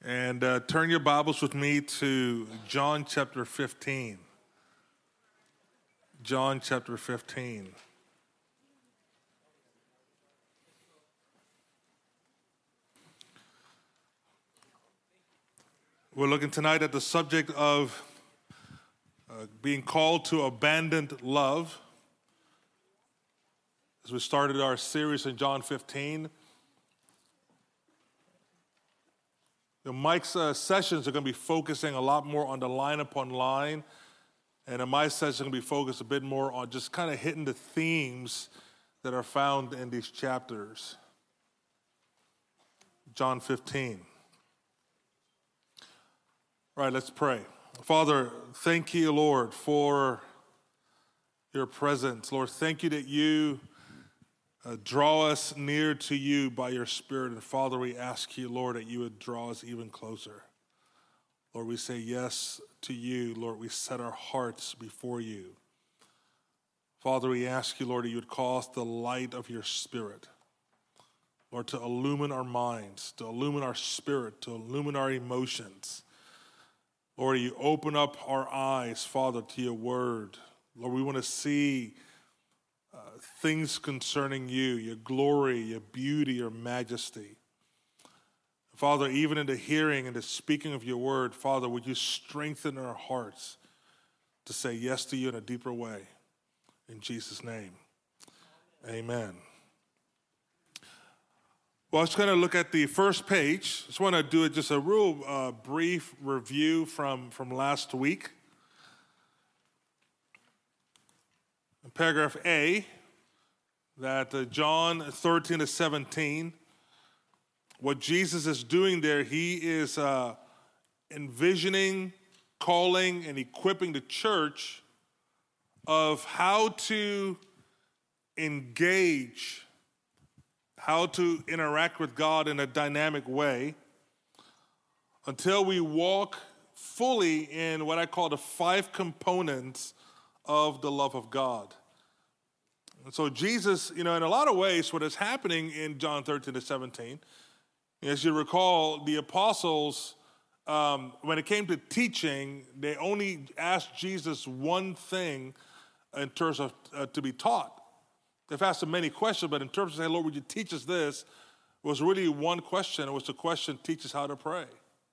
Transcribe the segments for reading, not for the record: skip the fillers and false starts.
And turn your Bibles with me to John chapter 15. John chapter 15. We're looking tonight at the subject of being called to abandoned love. As we started our series in John 15, Mike's sessions are going to be focusing a lot more on the line upon line, and in my session, I'm going to be focused a bit more on just kind of hitting the themes that are found in these chapters. John 15. All right, let's pray. Father, thank you, Lord, for your presence. Lord, thank you that you draw us near to you by your Spirit. And Father, we ask you, Lord, that you would draw us even closer. Lord, we say yes to you. Lord, we set our hearts before you. Father, we ask you, Lord, that you would cause the light of your Spirit, Lord, to illumine our minds, to illumine our spirit, to illumine our emotions. Lord, you open up our eyes, Father, to your word. Lord, we want to see things concerning you, your glory, your beauty, your majesty. Father, even in the hearing and the speaking of your word, Father, would you strengthen our hearts to say yes to you in a deeper way. In Jesus' name, amen. Well, I was going to look at the first page. I just want to do just a real brief review from last week. In paragraph A, that John 13 to 17, what Jesus is doing there, he is envisioning, calling, and equipping the church of how to engage, how to interact with God in a dynamic way until we walk fully in what I call the 5 components of the love of God. And so Jesus, in a lot of ways, what is happening in John 13 to 17, as you recall, the apostles, when it came to teaching, they only asked Jesus one thing in terms of to be taught. They've asked him many questions, but in terms of saying, Lord, would you teach us this, it was really one question. It was the question, teach us how to pray.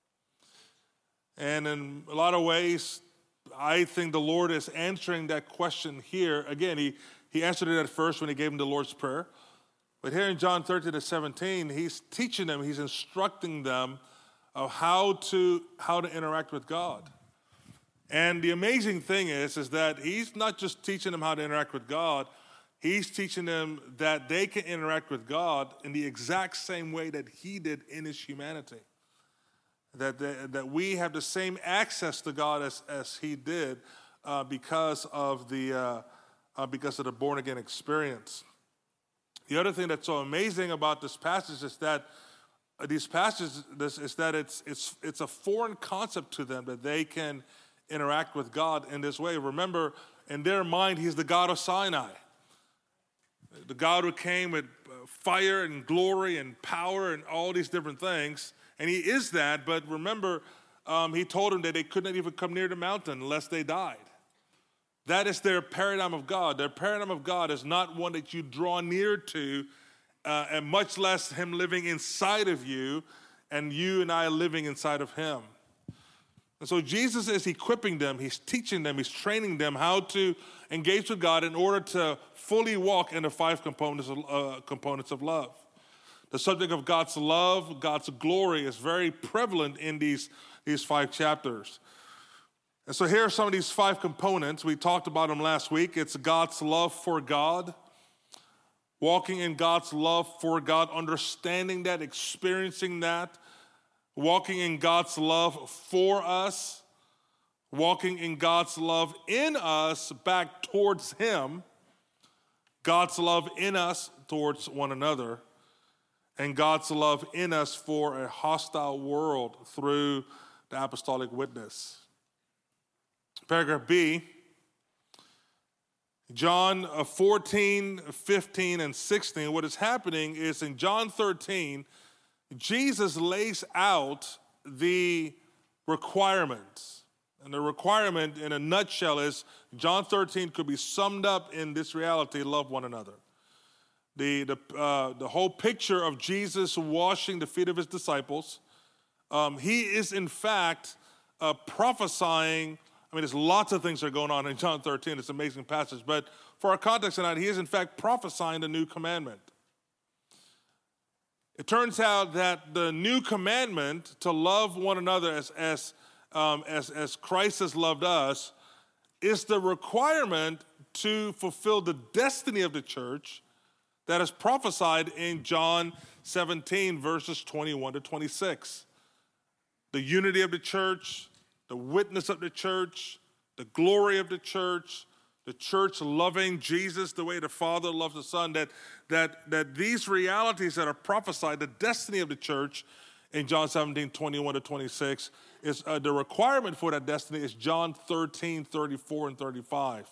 And in a lot of ways, I think the Lord is answering that question here. Again, he answered it at first when he gave them the Lord's Prayer. But here in John 13 to 17, he's teaching them, he's instructing them of how to interact with God. And the amazing thing is that he's not just teaching them how to interact with God, he's teaching them that they can interact with God in the exact same way that he did in his humanity. That we have the same access to God as he did because of the born-again experience. The other thing that's so amazing about this passage is that it's a foreign concept to them that they can interact with God in this way. Remember, in their mind, he's the God of Sinai, the God who came with fire and glory and power and all these different things. And he is that, but remember, he told them that they could not even come near the mountain unless they died. That is their paradigm of God. Their paradigm of God is not one that you draw near to, and much less him living inside of you, and you and I living inside of him. And so Jesus is equipping them, he's teaching them, he's training them how to engage with God in order to fully walk in the 5 components of love. The subject of God's love, God's glory is very prevalent in these 5 chapters. And so here are some of these 5 components. We talked about them last week. It's God's love for God, walking in God's love for God, understanding that, experiencing that, walking in God's love for us, walking in God's love in us back towards him, God's love in us towards one another, and God's love in us for a hostile world through the apostolic witness. Paragraph B, John 14, 15, and 16, what is happening is in John 13, Jesus lays out the requirements. And the requirement in a nutshell is John 13 could be summed up in this reality: love one another. The whole picture of Jesus washing the feet of his disciples, he is in fact prophesying. I mean, there's lots of things that are going on in John 13. It's an amazing passage. But for our context tonight, he is in fact prophesying the new commandment. It turns out that the new commandment to love one another as Christ has loved us is the requirement to fulfill the destiny of the church that is prophesied in John 17, verses 21 to 26. The unity of the church, the witness of the church, the glory of the church loving Jesus the way the Father loves the Son, that these realities that are prophesied, the destiny of the church in John 17, 21 to 26, is the requirement for that destiny is John 13, 34 and 35.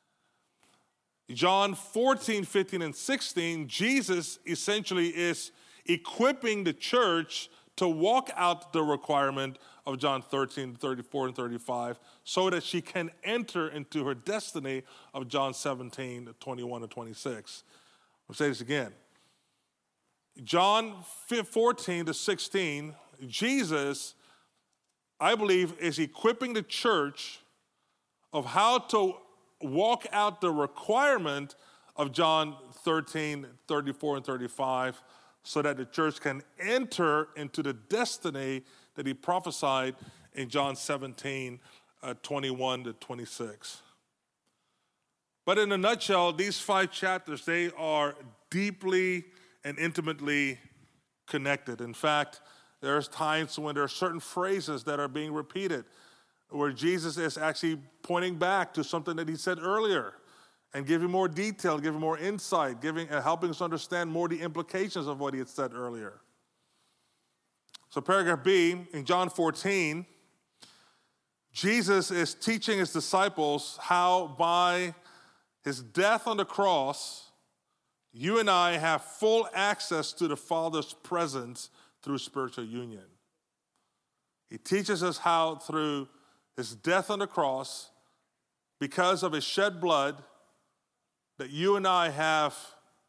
John 14, 15, and 16, Jesus essentially is equipping the church to walk out the requirement of John 13, 34, and 35 so that she can enter into her destiny of John 17, 21, and 26. I'll say this again. John 14 to 16, Jesus, I believe, is equipping the church of how to walk out the requirement of John 13, 34, and 35 so that the church can enter into the destiny that he prophesied in John 17, 21 to 26. But in a nutshell, these 5 chapters, they are deeply and intimately connected. In fact, there's times when there are certain phrases that are being repeated where Jesus is actually pointing back to something that he said earlier and giving more detail, giving more insight, helping us understand more the implications of what he had said earlier. So paragraph B, in John 14, Jesus is teaching his disciples how by his death on the cross, you and I have full access to the Father's presence through spiritual union. He teaches us how through his death on the cross, because of his shed blood, that you and I have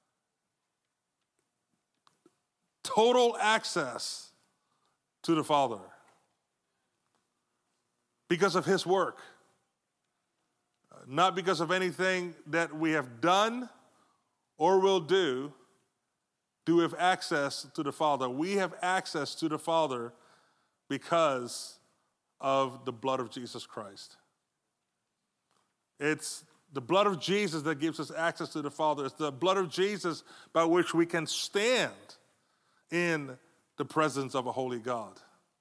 total access to the Father because of his work, not because of anything that we have done or will do we have access to the Father. We have access to the Father because of the blood of Jesus Christ. It's the blood of Jesus that gives us access to the Father. It's the blood of Jesus by which we can stand in the presence of a holy God.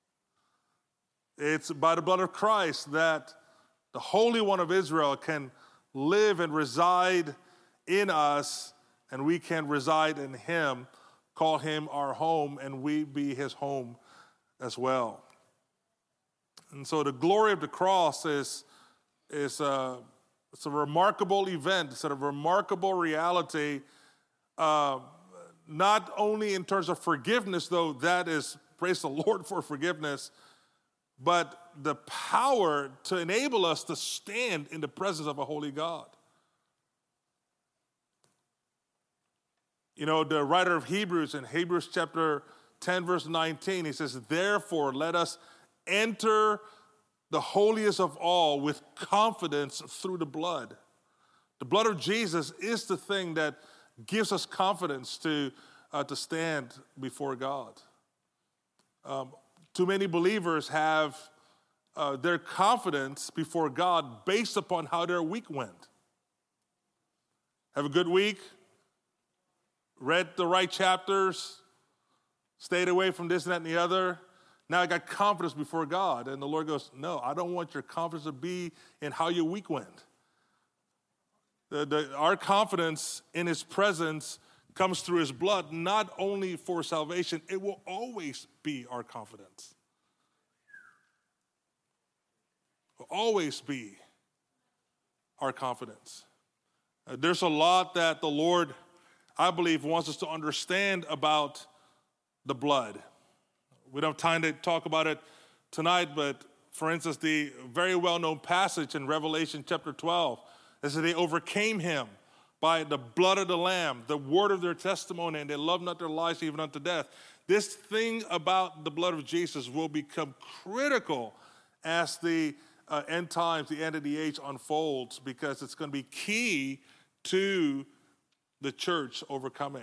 It's by the blood of Christ that the Holy One of Israel can live and reside in us, and we can reside in him, call him our home, and we be his home as well. And so the glory of the cross is it's a remarkable event. It's a remarkable reality, not only in terms of forgiveness, though that is, praise the Lord for forgiveness, but the power to enable us to stand in the presence of a holy God. You know, the writer of Hebrews, in Hebrews chapter 10, verse 19, he says, therefore, let us enter the holiest of all with confidence through the blood. The blood of Jesus is the thing that gives us confidence to stand before God. Too many believers have their confidence before God based upon how their week went. Have a good week, read the right chapters, stayed away from this and that and the other. Now I got confidence before God. And the Lord goes, no, I don't want your confidence to be in how your week went. Our confidence in his presence comes through his blood, not only for salvation, it will always be our confidence. Will always be our confidence. There's a lot that the Lord, I believe, wants us to understand about the blood. We don't have time to talk about it tonight, but for instance, the very well-known passage in Revelation chapter 12 is that they overcame him by the blood of the Lamb, the word of their testimony, and they loved not their lives even unto death. This thing about the blood of Jesus will become critical as the end times, the end of the age unfolds, because it's going to be key to the church overcoming.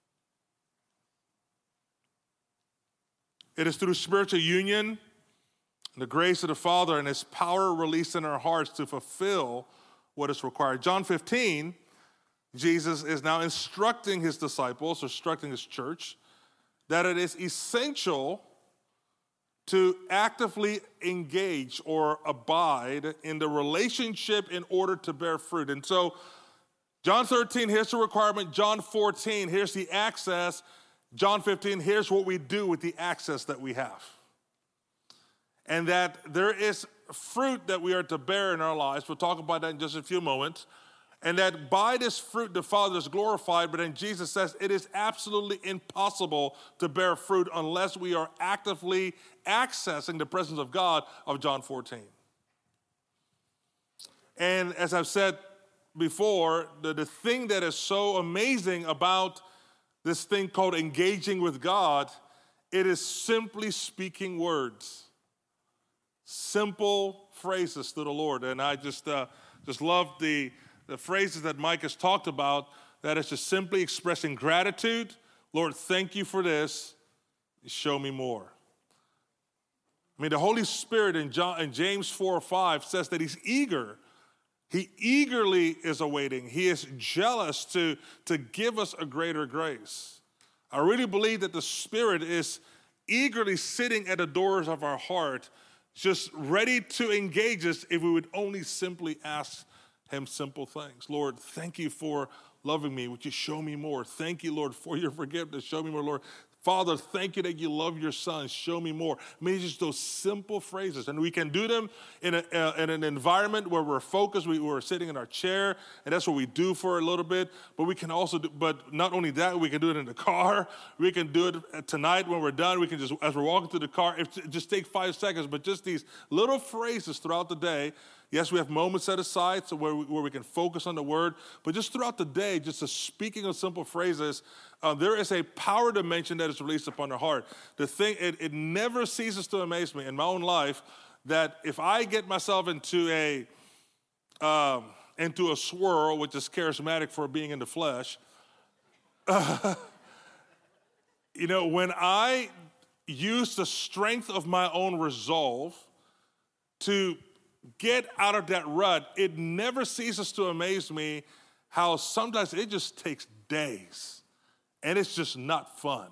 It is through spiritual union, the grace of the Father, and his power released in our hearts to fulfill what is required. John 15, Jesus is now instructing his disciples, instructing his church, that it is essential to actively engage or abide in the relationship in order to bear fruit. And so, John 13, here's the requirement. John 14, here's the access. John 15, here's what we do with the access that we have. And that there is fruit that we are to bear in our lives. We'll talk about that in just a few moments. And that by this fruit, the Father is glorified. But then Jesus says it is absolutely impossible to bear fruit unless we are actively accessing the presence of God of John 14. And as I've said before, the thing that is so amazing about this thing called engaging with God, it is simply speaking words. Simple phrases to the Lord. And I just love the phrases that Mike has talked about, that is just simply expressing gratitude. Lord, thank you for this. Show me more. I mean, the Holy Spirit in James 4:5 says that he's eager. He eagerly is awaiting. He is jealous to give us a greater grace. I really believe that the Spirit is eagerly sitting at the doors of our heart, just ready to engage us if we would only simply ask him simple things. Lord, thank you for loving me. Would you show me more? Thank you, Lord, for your forgiveness. Show me more, Lord. Father, thank you that you love your son. Show me more. I mean, just those simple phrases. And we can do them in an environment where we're focused. We're sitting in our chair, and that's what we do for a little bit. But we can also do, but not only that, we can do it in the car. We can do it tonight when we're done. We can just, as we're walking through the car, just take 5 seconds. But just these little phrases throughout the day. Yes, we have moments set aside so where we can focus on the word, but just throughout the day, just speaking of simple phrases, there is a power dimension that is released upon the heart. The thing, it never ceases to amaze me in my own life that if I get myself into a swirl, which is charismatic for being in the flesh, when I use the strength of my own resolve to get out of that rut, it never ceases to amaze me how sometimes it just takes days and it's just not fun.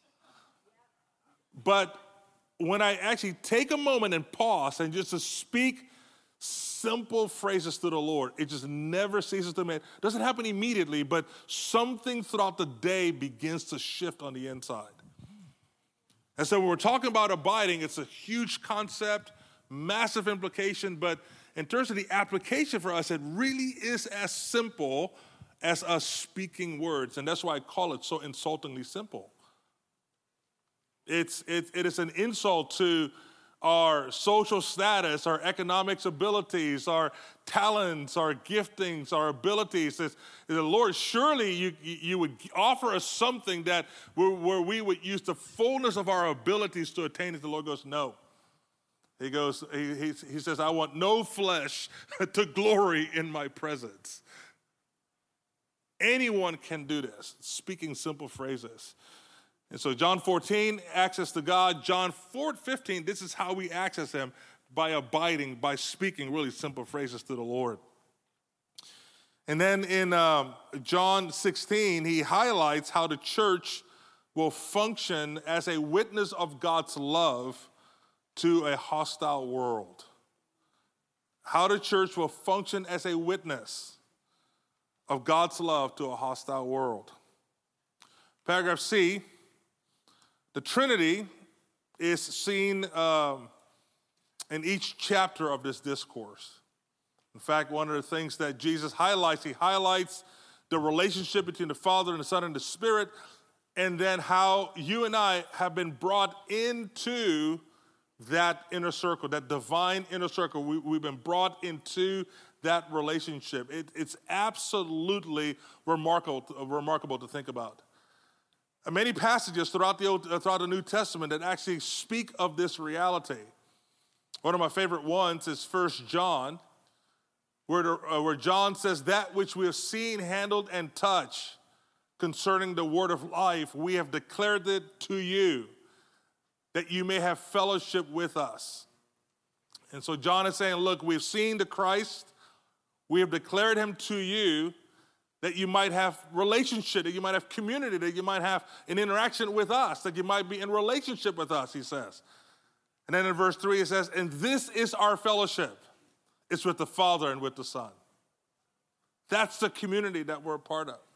But when I actually take a moment and pause and just to speak simple phrases to the Lord, it just never ceases to amaze. It doesn't happen immediately, but something throughout the day begins to shift on the inside. And so when we're talking about abiding, it's a huge concept, massive implication, but in terms of the application for us, it really is as simple as us speaking words, and that's why I call it so insultingly simple. It is an insult to our social status, our economic abilities, our talents, our giftings, our abilities. It's, the Lord, surely you would offer us something that where we would use the fullness of our abilities to attain it. The Lord goes, no. He goes, he says, I want no flesh to glory in my presence. Anyone can do this, speaking simple phrases. And so John 14, access to God. John 15, this is how we access him, by abiding, by speaking really simple phrases to the Lord. And then in John 16, he highlights how the church will function as a witness of God's love to a hostile world. How the church will function as a witness of God's love to a hostile world. Paragraph C, the Trinity is seen in each chapter of this discourse. In fact, one of the things that Jesus highlights, he highlights the relationship between the Father and the Son and the Spirit. and then how you and I have been brought into that inner circle, that divine inner circle. We've been brought into that relationship. It's absolutely remarkable to think about. Many passages throughout the New Testament that actually speak of this reality. One of my favorite ones is 1 John, where John says, that which we have seen, handled, and touched concerning the word of life, we have declared it to you, that you may have fellowship with us. And so John is saying, look, we've seen the Christ, we have declared him to you, that you might have relationship, that you might have community, that you might have an interaction with us, that you might be in relationship with us, he says. And then in verse 3 it says, and this is our fellowship. It's with the Father and with the Son. That's the community that we're a part of.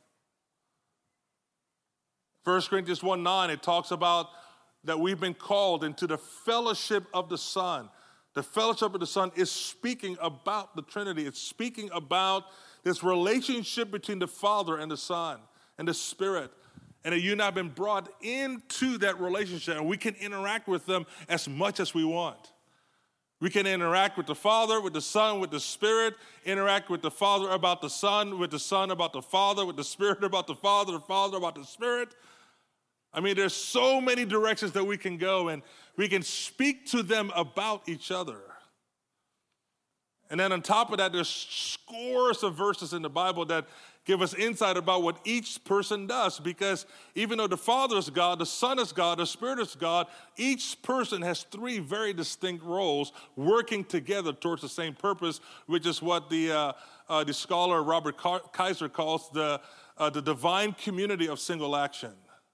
1 Corinthians 1:9, it talks about that we've been called into the fellowship of the Son. The fellowship of the Son is speaking about the Trinity. It's speaking about this relationship between the Father and the Son and the Spirit. And that you and I have been brought into that relationship, and we can interact with them as much as we want. We can interact with the Father, with the Son, with the Spirit, interact with the Father about the Son, with the Son about the Father, with the Spirit about the Father about the Spirit. I mean, there's so many directions that we can go, and we can speak to them about each other. And then on top of that, there's scores of verses in the Bible that give us insight about what each person does, because even though the Father is God, the Son is God, the Spirit is God, each person has three very distinct roles working together towards the same purpose, which is what the scholar Robert Kaiser calls the divine community of single action.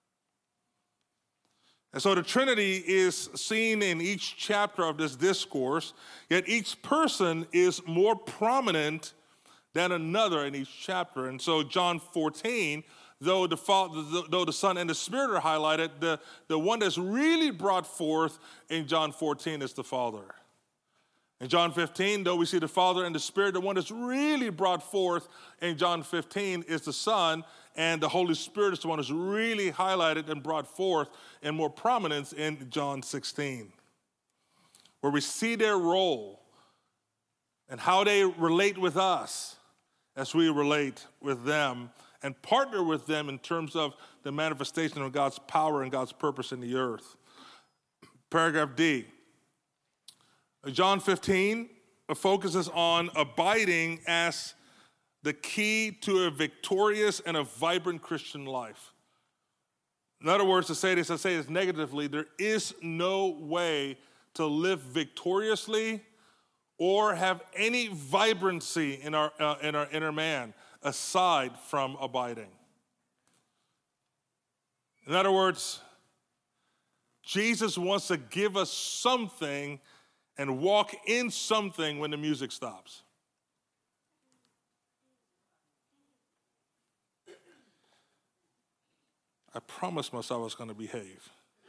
And so the Trinity is seen in each chapter of this discourse, yet each person is more prominent than another in each chapter. And so John 14, though the Son and the Spirit are highlighted, the one that's really brought forth in John 14 is the Father. In John 15, though we see the Father and the Spirit, the one that's really brought forth in John 15 is the Son, and the Holy Spirit is the one that's really highlighted and brought forth in more prominence in John 16, where we see their role and how they relate with us as we relate with them and partner with them in terms of the manifestation of God's power and God's purpose in the earth. Paragraph D. John 15 focuses on abiding as the key to a victorious and a vibrant Christian life. In other words, to say this negatively, there is no way to live victoriously or have any vibrancy in our inner man aside from abiding. In other words, Jesus wants to give us something and walk in something when the music stops. I promised myself I was going to behave.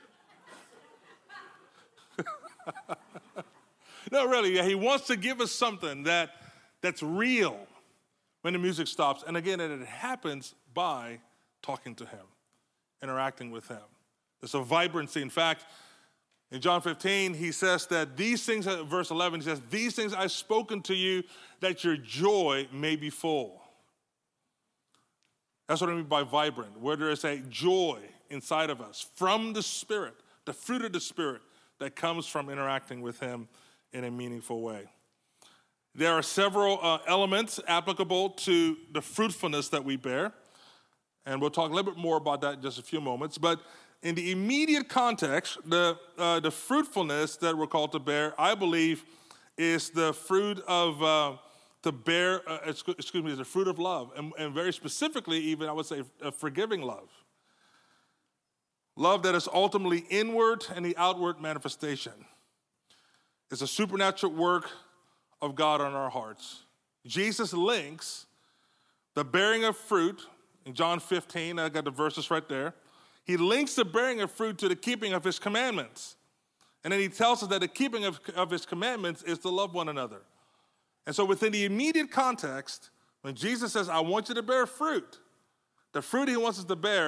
No, really, yeah, he wants to give us something that's real when the music stops. And again, it happens by talking to him, interacting with him. There's a vibrancy. In fact, in John 15, he says that these things, verse 11, he says, these things I've spoken to you that your joy may be full. That's what I mean by vibrant, where there is a joy inside of us from the Spirit, the fruit of the Spirit that comes from interacting with him in a meaningful way. There are several elements applicable to the fruitfulness that we bear, and we'll talk a little bit more about that in just a few moments. But in the immediate context, the fruitfulness that we're called to bear, I believe, is the fruit of the fruit of love, and very specifically, even I would say, a forgiving love. Love that is ultimately inward and the outward manifestation. It's a supernatural work of God on our hearts. Jesus links the bearing of fruit in John 15, I got the verses right there. He links the bearing of fruit to the keeping of his commandments. And then he tells us that the keeping of his commandments is to love one another. And so within the immediate context, when Jesus says, I want you to bear fruit, the fruit he wants us to bear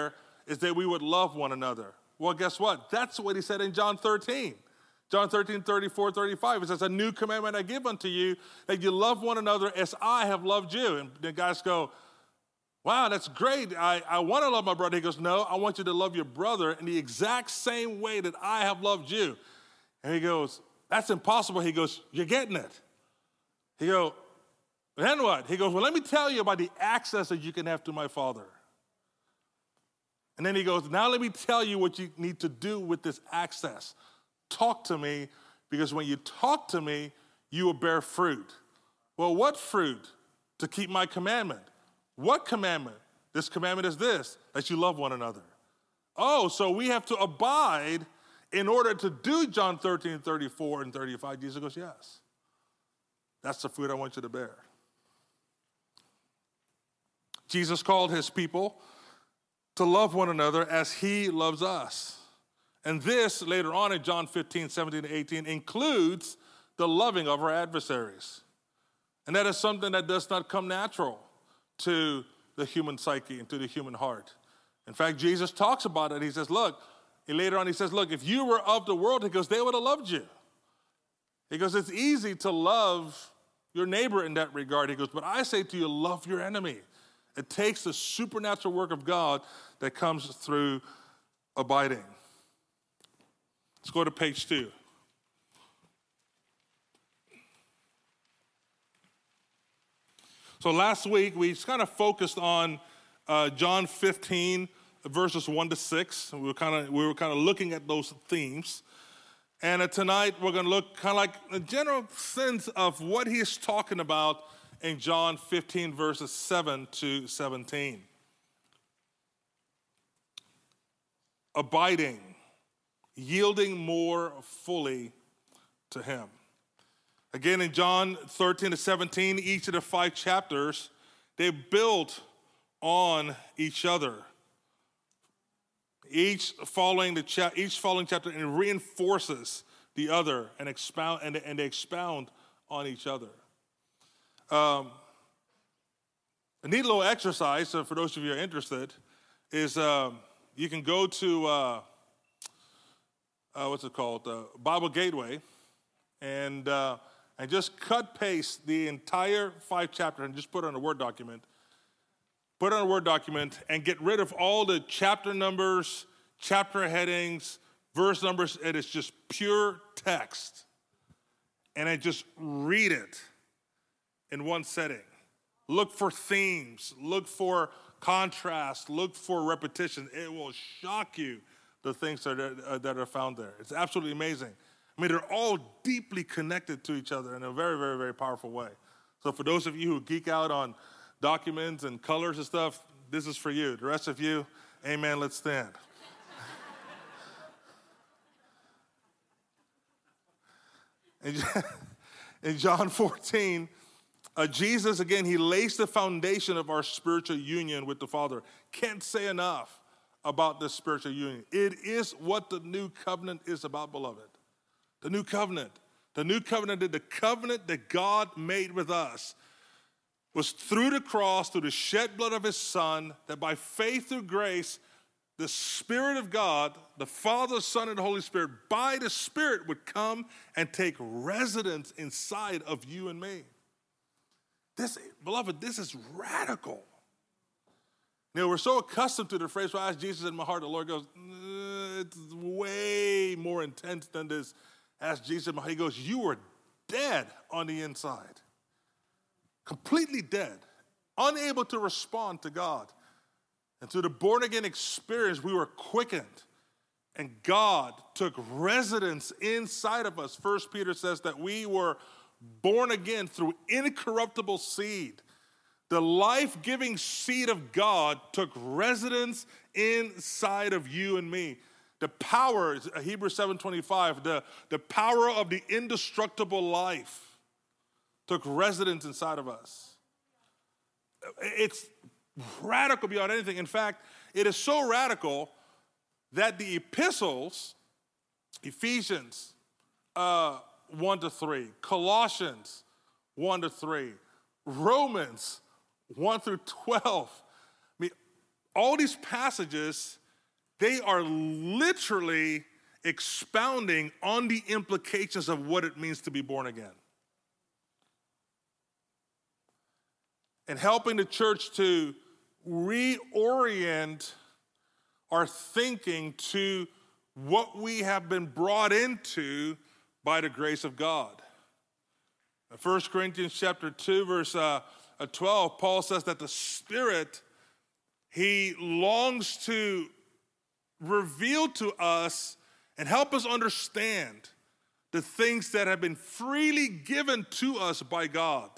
is that we would love one another. Well, guess what? That's what he said in John 13. John 13, 34, 35. It says, a new commandment I give unto you, that you love one another as I have loved you. And the guys go, wow, that's great. I want to love my brother. He goes, no, I want you to love your brother in the exact same way that I have loved you. And he goes, that's impossible. He goes, you're getting it. He goes, then what? He goes, well, let me tell you about the access that you can have to my Father. And then he goes, now let me tell you what you need to do with this access. Talk to me, because when you talk to me, you will bear fruit. Well, what fruit? To keep my commandment. What commandment? This commandment is this, that you love one another. Oh, so we have to abide in order to do John 13, 34, and 35. Jesus goes, yes. That's the fruit I want you to bear. Jesus called his people to love one another as he loves us. And this, later on in John 15, 17 to 18, includes the loving of our adversaries. And that is something that does not come natural to the human psyche and to the human heart. In fact, Jesus talks about it. He says, look, later on he says, look, if you were of the world, he goes, they would have loved you. He goes, it's easy to love your neighbor in that regard. He goes, but I say to you, love your enemy. It takes the supernatural work of God that comes through abiding. Let's go to page 2. So last week, we kind of focused on John 15, verses 1 to 6. We were kind of looking at those themes. And tonight, we're going to look kind of like a general sense of what he is talking about in John 15, verses 7 to 17. Abiding, yielding more fully to him. Again, in John 13 to 17, each of the 5 chapters, they build on each other. Each following chapter and reinforces the other and they expound on each other. A neat little exercise, for those of you who are interested, is you can go to Bible Gateway, and just cut-paste the entire 5 chapters and just put it on a Word document. Put it on a Word document and get rid of all the chapter numbers, chapter headings, verse numbers. It is just pure text. And I just read it in one setting. Look for themes. Look for contrast. Look for repetition. It will shock you, the things that are found there. It's absolutely amazing. I mean, they're all deeply connected to each other in a very, very, very powerful way. So for those of you who geek out on documents and colors and stuff, this is for you. The rest of you, amen, let's stand. In John 14, Jesus, again, he lays the foundation of our spiritual union with the Father. Can't say enough about this spiritual union. It is what the new covenant is about, beloved. The new covenant. The new covenant, the covenant that God made with us, was through the cross, through the shed blood of his Son, that by faith through grace, the Spirit of God, the Father, Son, and the Holy Spirit, by the Spirit would come and take residence inside of you and me. This, beloved, this is radical. You know, we're so accustomed to the phrase, well, I asked Jesus in my heart. The Lord goes, it's way more intense than this. Ask Jesus in my heart. He goes, you were dead on the inside. Completely dead. Unable to respond to God. And through the born-again experience, we were quickened. And God took residence inside of us. 1 Peter says that we were born again through incorruptible seed. The life-giving seed of God took residence inside of you and me. The power, Hebrews 7:25, the power of the indestructible life took residence inside of us. It's radical beyond anything. In fact, it is so radical that the epistles, Ephesians 1-3, Colossians 1-3, Romans 1-12, I mean, all these passages they are literally expounding on the implications of what it means to be born again. And helping the church to reorient our thinking to what we have been brought into by the grace of God. In 1 Corinthians chapter 2, verse 12, Paul says that the Spirit, he longs to reveal to us and help us understand the things that have been freely given to us by God.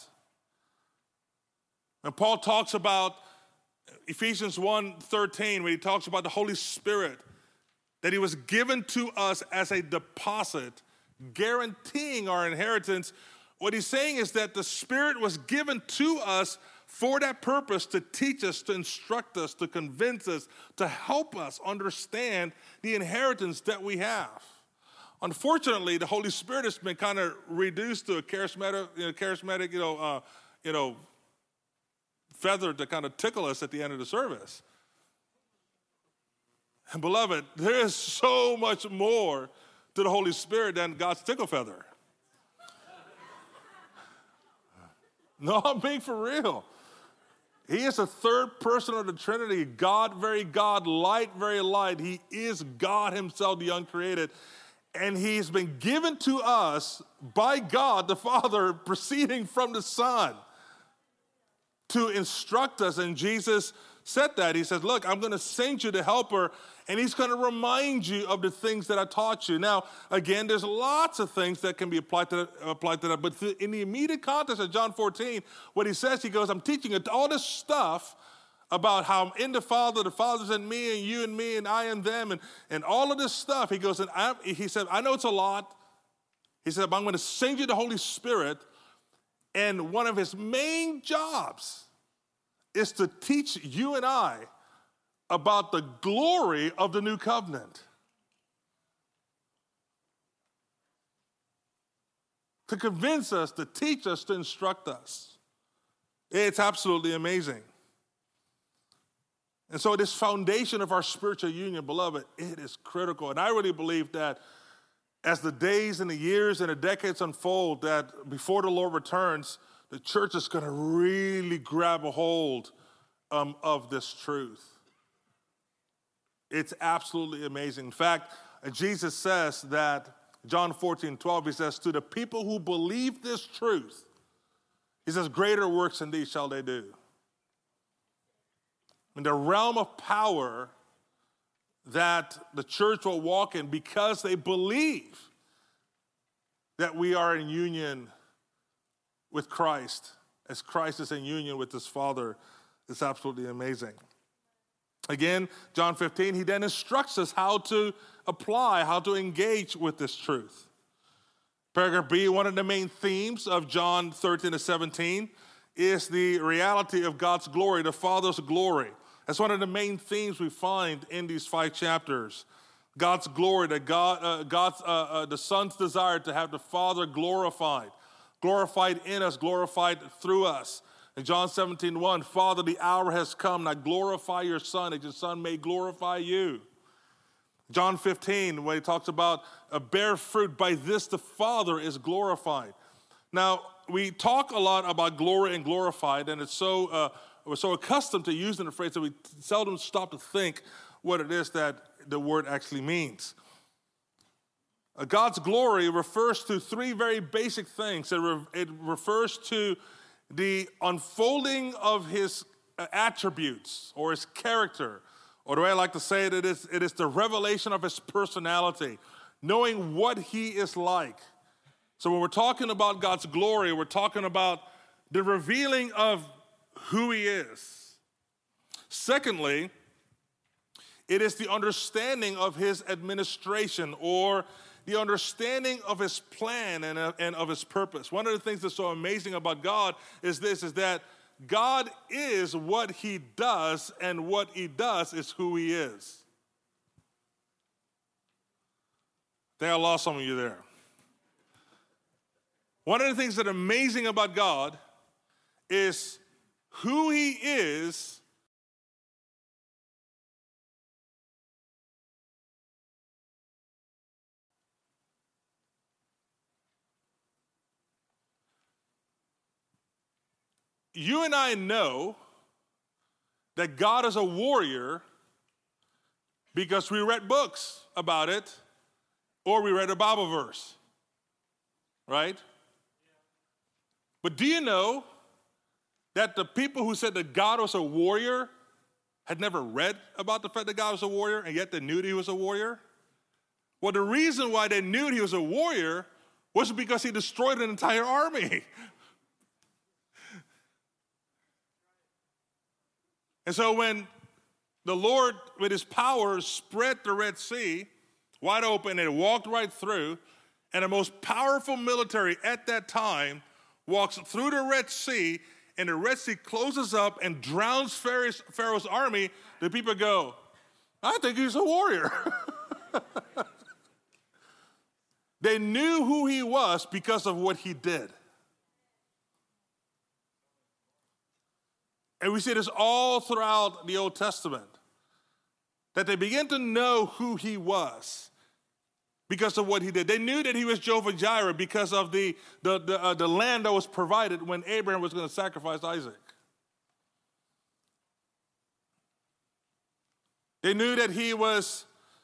And Paul talks about Ephesians 1:13, when he talks about the Holy Spirit, that he was given to us as a deposit, guaranteeing our inheritance. What he's saying is that the Spirit was given to us for that purpose, to teach us, to instruct us, to convince us, to help us understand the inheritance that we have. Unfortunately, the Holy Spirit has been kind of reduced to a charismatic, feather to kind of tickle us at the end of the service. And beloved, there is so much more to the Holy Spirit than God's tickle feather. No, I'm being for real. He is a third person of the Trinity, God, very God, light, very light. He is God himself, the uncreated. And he's been given to us by God, the Father, proceeding from the Son, to instruct us. And Jesus said that. He says, look, I'm going to send you the helper, and he's going to remind you of the things that I taught you. Now, again, there's lots of things that can be applied to that. But in the immediate context of John 14, what he says, he goes, I'm teaching you all this stuff about how I'm in the Father's in me, and you and me, and I and them, and all of this stuff. He goes, he said, I know it's a lot. He said, but I'm going to send you the Holy Spirit. And one of his main jobs is to teach you and I about the glory of the new covenant. To convince us, to teach us, to instruct us. It's absolutely amazing. And so this foundation of our spiritual union, beloved, it is critical. And I really believe that as the days and the years and the decades unfold, that before the Lord returns, the church is going to really grab a hold of this truth. It's absolutely amazing. In fact, Jesus says that, John 14:12, he says, to the people who believe this truth, he says, greater works than these shall they do. In the realm of power that the church will walk in because they believe that we are in union with Christ, as Christ is in union with his Father, is absolutely amazing. Again, John 15, he then instructs us how to apply, how to engage with this truth. Paragraph B, one of the main themes of John 13 to 17 is the reality of God's glory, the Father's glory. That's one of the main themes we find in these 5 chapters. God's glory, that the Son's desire to have the Father glorified in us, glorified through us. In John 17:1, Father, the hour has come. Now glorify your Son, that your Son may glorify you. John 15, when he talks about bear fruit, by this the Father is glorified. Now, we talk a lot about glory and glorified, and it's we're so accustomed to using the phrase that we seldom stop to think what it is that the word actually means. God's glory refers to 3 very basic things. It refers to the unfolding of his attributes or his character, or the way I like to say it is the revelation of his personality, knowing what he is like. So when we're talking about God's glory, we're talking about the revealing of who he is. Secondly, it is the understanding of his administration, or the understanding of his plan and of his purpose. One of the things that's so amazing about God is that God is what he does, and what he does is who he is. I think I lost some of you there. One of the things that's amazing about God is who he is you and I know that God is a warrior because we read books about it or we read a Bible verse, right? But do you know that the people who said that God was a warrior had never read about the fact that God was a warrior, and yet they knew that he was a warrior? Well, the reason why they knew he was a warrior was because he destroyed an entire army. And so when the Lord, with his power, spread the Red Sea wide open and it walked right through, and the most powerful military at that time walks through the Red Sea, and the Red Sea closes up and drowns Pharaoh's army, the people go, I think he's a warrior. They knew who he was because of what he did. And we see this all throughout the Old Testament, that they begin to know who he was because of what he did. They knew that he was Jehovah Jireh because of the land that was provided when Abraham was going to sacrifice Isaac. They knew that he was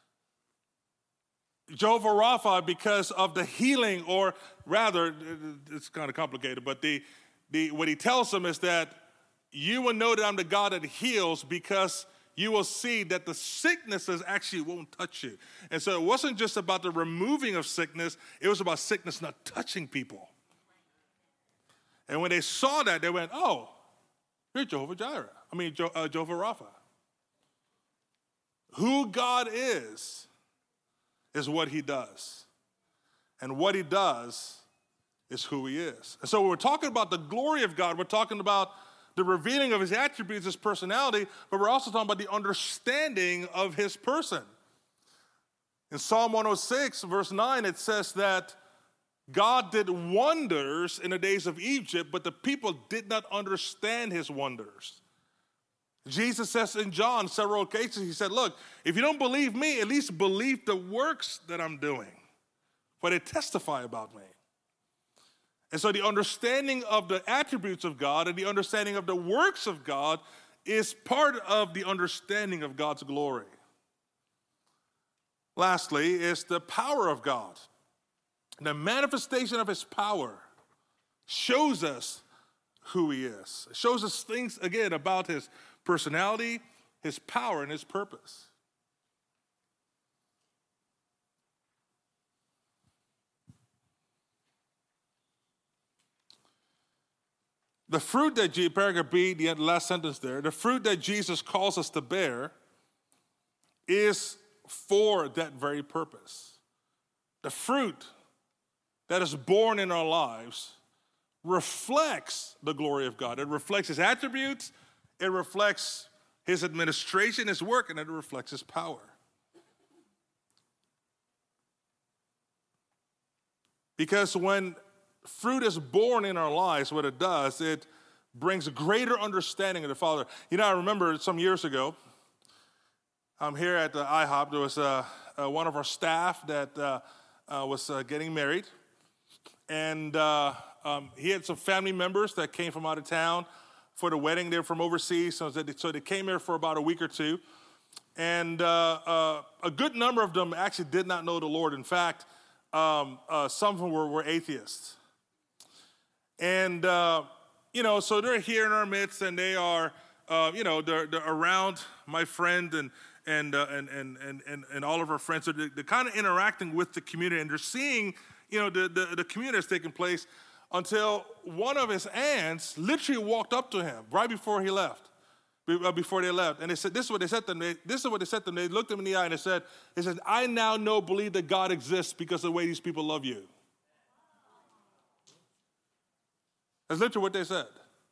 Jehovah Rapha because of the healing, or rather, it's kind of complicated, but what he tells them is that you will know that I'm the God that heals because you will see that the sicknesses actually won't touch you. And so it wasn't just about the removing of sickness, it was about sickness not touching people. And when they saw that, they went, oh, you're Jehovah Jireh. Jehovah Rapha. Who God is what he does. And what he does is who he is. And so when we're talking about the glory of God, we're talking about the revealing of his attributes, his personality, but we're also talking about the understanding of his person. In Psalm 106, verse 9, it says that God did wonders in the days of Egypt, but the people did not understand his wonders. Jesus says in John several occasions, he said, look, if you don't believe me, at least believe the works that I'm doing, for they testify about me. And so the understanding of the attributes of God and the understanding of the works of God is part of the understanding of God's glory. Lastly, is the power of God. The manifestation of his power shows us who he is. It shows us things, again, about his personality, his power, and his purpose. The fruit that, paragraph B, the last sentence there, the fruit that Jesus calls us to bear is for that very purpose. The fruit that is born in our lives reflects the glory of God. It reflects his attributes, it reflects his administration, his work, and it reflects his power. Because when fruit is born in our lives, what it does, it brings a greater understanding of the Father. You know, I remember some years ago, I'm here at the IHOP. There was one of our staff that was getting married, and he had some family members that came from out of town for the wedding. They were from overseas, so they came here for about a week or two, and a good number of them actually did not know the Lord. In fact, some of them were atheists. And, so they're here in our midst, and they are, they're around my friend and all of our friends. So they're kind of interacting with the community, and they're seeing, the community that's taking place until one of his aunts literally walked up to him right before he left, before they left. And they said, this is what they said to them. They looked him in the eye and they said, I now believe that God exists because of the way these people love you. That's literally what they said.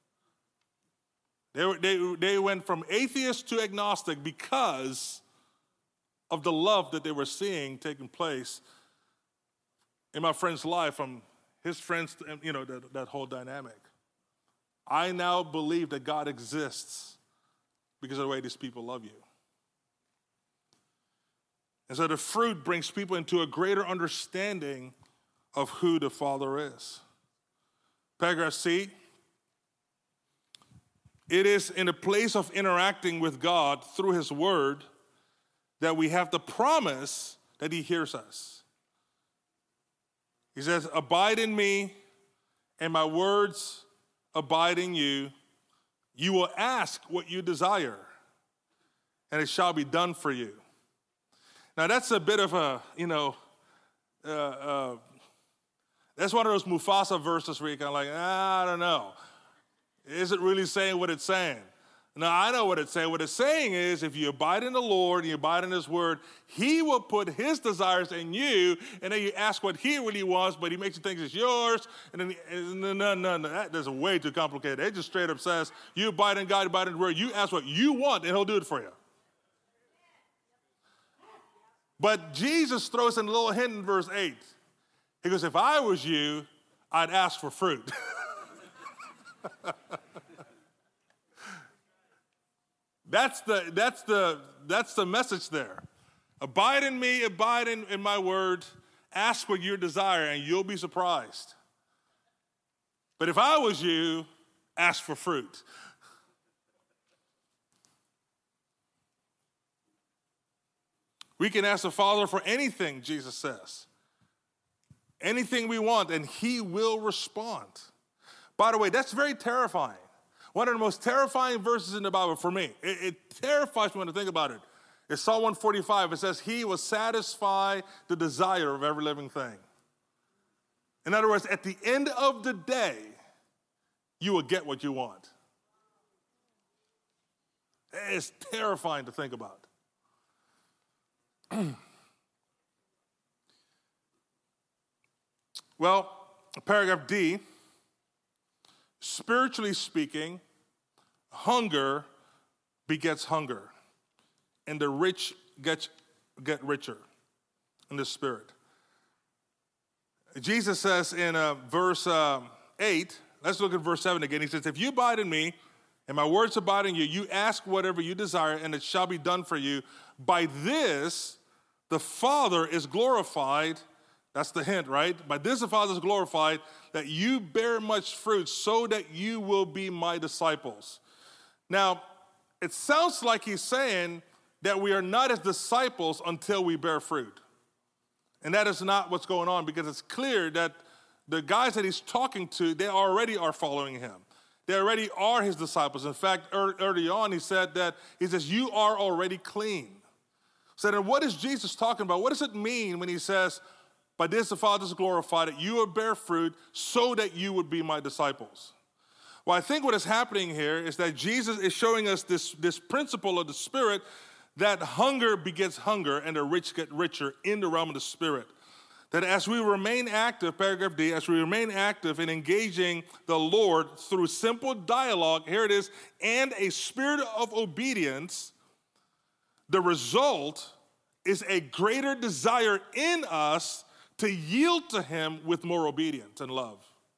They went from atheist to agnostic because of the love that they were seeing taking place in my friend's life, from his friends, that whole dynamic. I now believe that God exists because of the way these people love you. And so the fruit brings people into a greater understanding of who the Father is. Paragraph C, It is in a place of interacting with God through his word that we have the promise that he hears us. He says, abide in me and my words abide in you. You will ask what you desire and it shall be done for you. Now that's a bit of a, that's one of those Mufasa verses where you're kind of like, I don't know. Is it really saying what it's saying? Now, I know what it's saying. What it's saying is if you abide in the Lord and you abide in his word, he will put his desires in you, and then you ask what he really wants, but he makes you think it's yours, and then, no, that is way too complicated. It just straight up says, you abide in God, you abide in the word, you ask what you want, and he'll do it for you. But Jesus throws in a little hint in verse 8. He goes, if I was you, I'd ask for fruit. That's the message there. Abide in me, abide in my word, ask what you desire, and you'll be surprised. But if I was you, ask for fruit. We can ask the Father for anything, Jesus says. Anything we want, and he will respond. By the way, that's very terrifying. One of the most terrifying verses in the Bible for me. It terrifies me when I think about it. It's Psalm 145. It says, he will satisfy the desire of every living thing. In other words, at the end of the day, you will get what you want. It's terrifying to think about. Well, paragraph D, spiritually speaking, hunger begets hunger, and the rich get richer in the spirit. Jesus says in verse 8, let's look at verse 7 again. He says, if you abide in me, and my words abide in you, you ask whatever you desire, and it shall be done for you. By this, the Father is glorified. That's the hint, right? By this the Father is glorified, that you bear much fruit so that you will be my disciples. Now, it sounds like he's saying that we are not his disciples until we bear fruit. And that is not what's going on, because it's clear that the guys that he's talking to, they already are following him. They already are his disciples. In fact, early on he said that, he says, you are already clean. So then what is Jesus talking about? What does it mean when he says, by this the Father is glorified, that you will bear fruit so that you would be my disciples? Well, I think what is happening here is that Jesus is showing us this principle of the Spirit, that hunger begets hunger and the rich get richer in the realm of the Spirit. That as we remain active, paragraph D, as we remain active in engaging the Lord through simple dialogue, here it is, and a spirit of obedience, the result is a greater desire in us to yield to him with more obedience and love.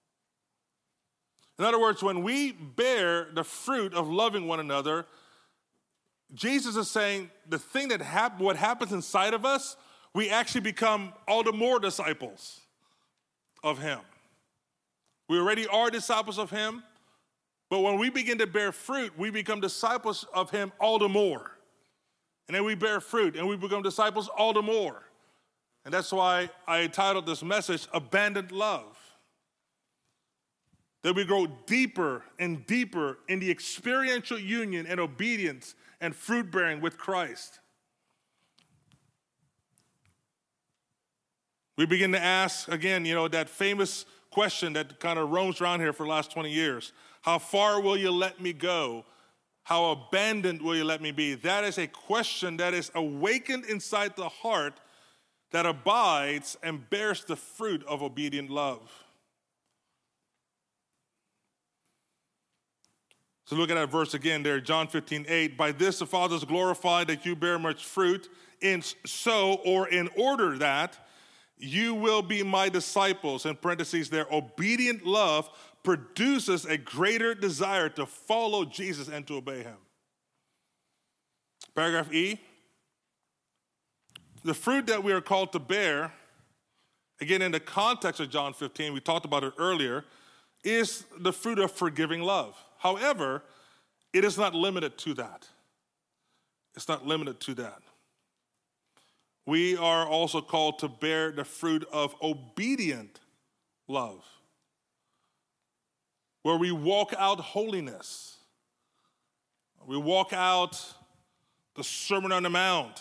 In other words, when we bear the fruit of loving one another, Jesus is saying the thing that what happens inside of us, we actually become all the more disciples of him. We already are disciples of him, but when we begin to bear fruit, we become disciples of him all the more. And then we bear fruit, and we become disciples all the more. And that's why I entitled this message, Abandoned Love. That we grow deeper and deeper in the experiential union and obedience and fruit-bearing with Christ. We begin to ask, again, that famous question that kind of roams around here for the last 20 years. How far will you let me go? How abandoned will you let me be? That is a question that is awakened inside the heart that abides and bears the fruit of obedient love. So look at that verse again there, John 15:8. By this the Father is glorified, that you bear much fruit, in order that you will be my disciples. In parentheses there, obedient love produces a greater desire to follow Jesus and to obey him. Paragraph E. The fruit that we are called to bear, again in the context of John 15, we talked about it earlier, is the fruit of forgiving love. However, it is not limited to that. It's not limited to that. We are also called to bear the fruit of obedient love, where we walk out holiness. We walk out the Sermon on the Mount.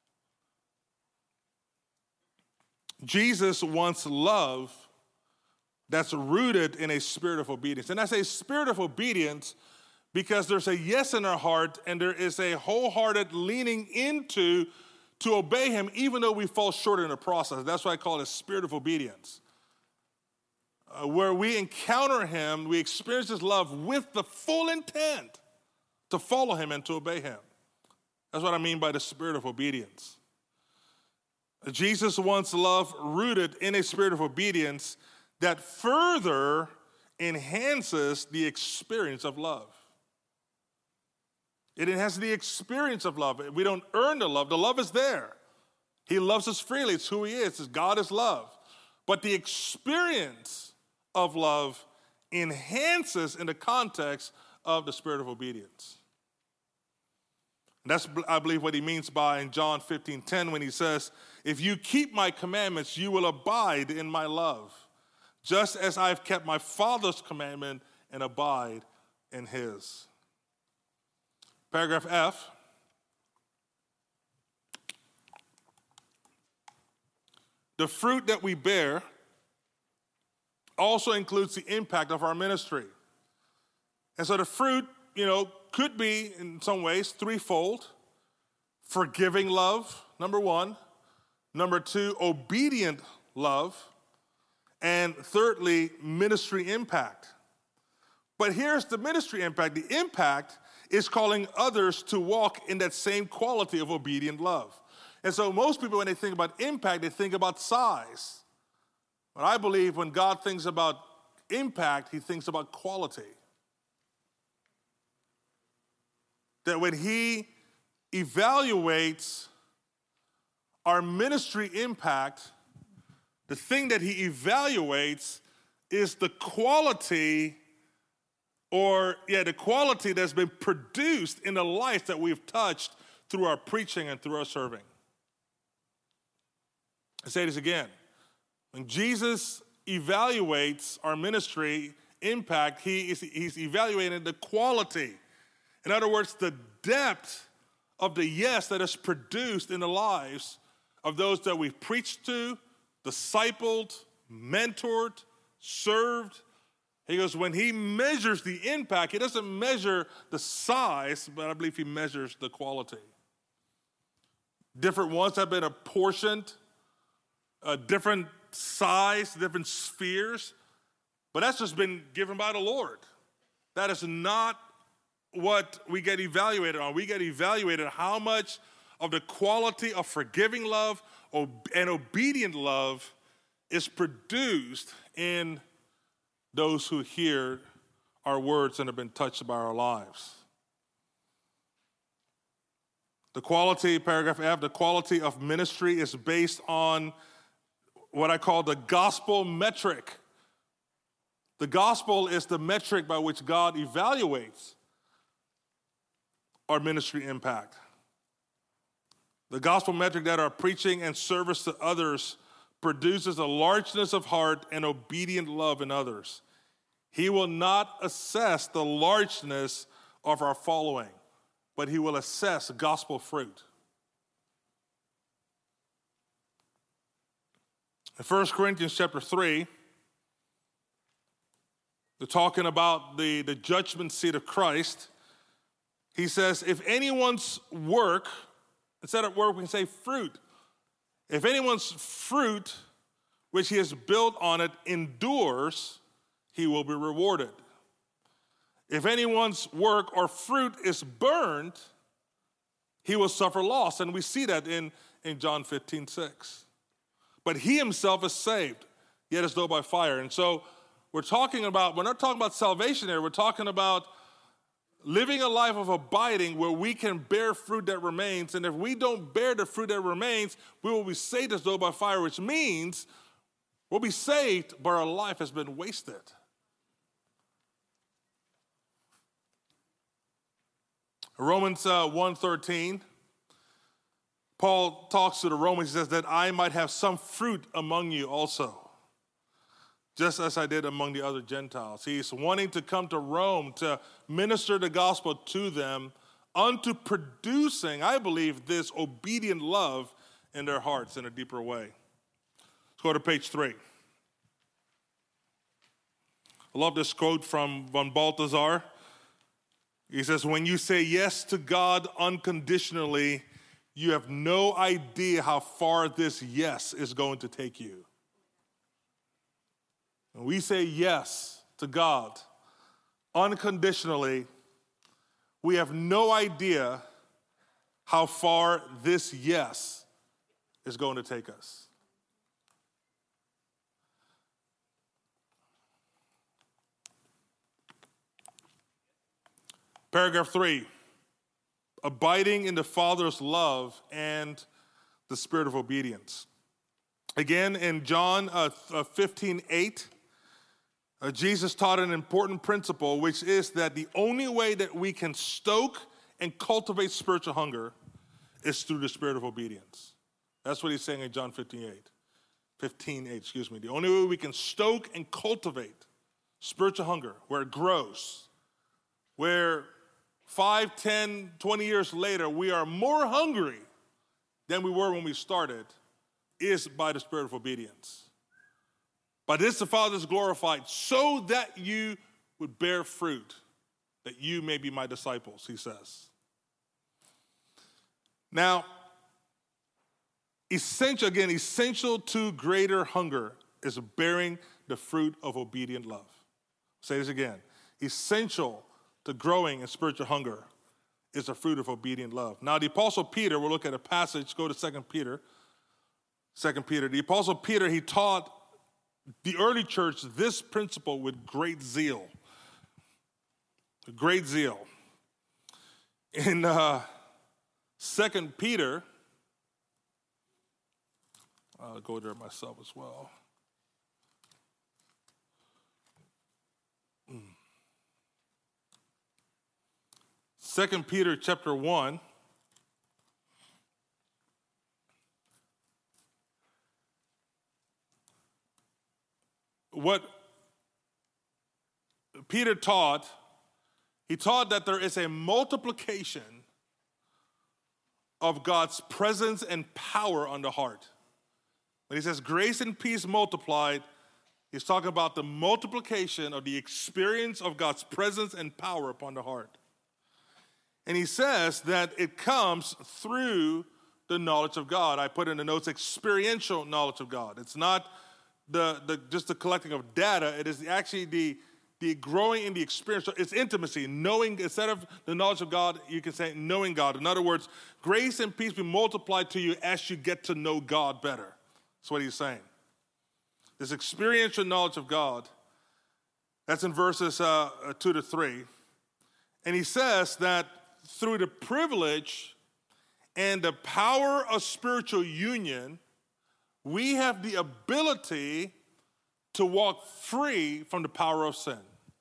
Jesus wants love that's rooted in a spirit of obedience. And I say spirit of obedience because there's a yes in our heart and there is a wholehearted leaning into to obey him even though we fall short in the process. That's why I call it a spirit of obedience. Where we encounter him, we experience his love with the full intent to follow him and to obey him. That's what I mean by the spirit of obedience. Jesus wants love rooted in a spirit of obedience that further enhances the experience of love. It enhances the experience of love. We don't earn the love. The love is there. He loves us freely. It's who he is. God is love. But the experience of love enhances in the context of the spirit of obedience. And that's, I believe, what he means by in John 15:10 when he says, if you keep my commandments, you will abide in my love, just as I've kept my Father's commandment and abide in his. Paragraph F. The fruit that we bear also includes the impact of our ministry. And so the fruit, could be in some ways threefold. Forgiving love, number one. Number two, obedient love. And thirdly, ministry impact. But here's the ministry impact. The impact is calling others to walk in that same quality of obedient love. And so most people, when they think about impact, they think about size. But I believe when God thinks about impact, he thinks about quality. That when he evaluates our ministry impact, the thing that he evaluates is the quality the quality that's been produced in the life that we've touched through our preaching and through our serving. I say this again. When Jesus evaluates our ministry impact, he's evaluating the quality. In other words, the depth of the yes that is produced in the lives of those that we've preached to, discipled, mentored, served. He goes, when he measures the impact, he doesn't measure the size, but I believe he measures the quality. Different ones have been apportioned, different size, different spheres, but that's just been given by the Lord. That is not what we get evaluated on. We get evaluated how much of the quality of forgiving love and obedient love is produced in those who hear our words and have been touched by our lives. The quality, paragraph F, the quality of ministry is based on what I call the gospel metric. The gospel is the metric by which God evaluates our ministry impact. The gospel metric that our preaching and service to others produces a largeness of heart and obedient love in others. He will not assess the largeness of our following, but he will assess gospel fruit. In 1 Corinthians chapter 3, they're talking about the judgment seat of Christ. He says, if anyone's work, instead of work we can say fruit. If anyone's fruit, which he has built on it, endures, he will be rewarded. If anyone's work or fruit is burned, he will suffer loss. And we see that in John 15:6. But he himself is saved, yet as though by fire. And so we're not talking about salvation here. We're talking about living a life of abiding where we can bear fruit that remains. And if we don't bear the fruit that remains, we will be saved as though by fire, which means we'll be saved, but our life has been wasted. Romans 1:13, Paul talks to the Romans. He says that I might have some fruit among you also, just as I did among the other Gentiles. He's wanting to come to Rome to minister the gospel to them unto producing, I believe, this obedient love in their hearts in a deeper way. Let's go to page 3. I love this quote from von Balthasar. He says, when you say yes to God unconditionally, you have no idea how far this yes is going to take you. When we say yes to God unconditionally, we have no idea how far this yes is going to take us. Paragraph 3, abiding in the Father's love and the spirit of obedience. Again, in John 15:8, Jesus taught an important principle, which is that the only way that we can stoke and cultivate spiritual hunger is through the spirit of obedience. That's what he's saying in John 15:8. The only way we can stoke and cultivate spiritual hunger, where it grows, where 5, 10, 20 years later, we are more hungry than we were when we started, is by the spirit of obedience. By this the Father is glorified, so that you would bear fruit, that you may be my disciples, he says. Now, essential to greater hunger is bearing the fruit of obedient love. Say this again. Essential to growing in spiritual hunger is the fruit of obedient love. Now, the Apostle Peter, we'll look at a passage, go to 2 Peter. The Apostle Peter, he taught the early church this principle with great zeal. Great zeal. In 2 Peter, I'll go there myself as well. 2 Peter chapter 1. What Peter taught, he taught that there is a multiplication of God's presence and power on the heart. When he says grace and peace multiplied, he's talking about the multiplication of the experience of God's presence and power upon the heart. And he says that it comes through the knowledge of God. I put in the notes, experiential knowledge of God. It's not just the collecting of data. It is actually the growing in the experience. So it's intimacy, knowing, instead of the knowledge of God, you can say knowing God. In other words, grace and peace be multiplied to you as you get to know God better. That's what he's saying. This experiential knowledge of God, that's in verses 2 to 3. And he says that through the privilege and the power of spiritual union, we have the ability to walk free from the power of sin.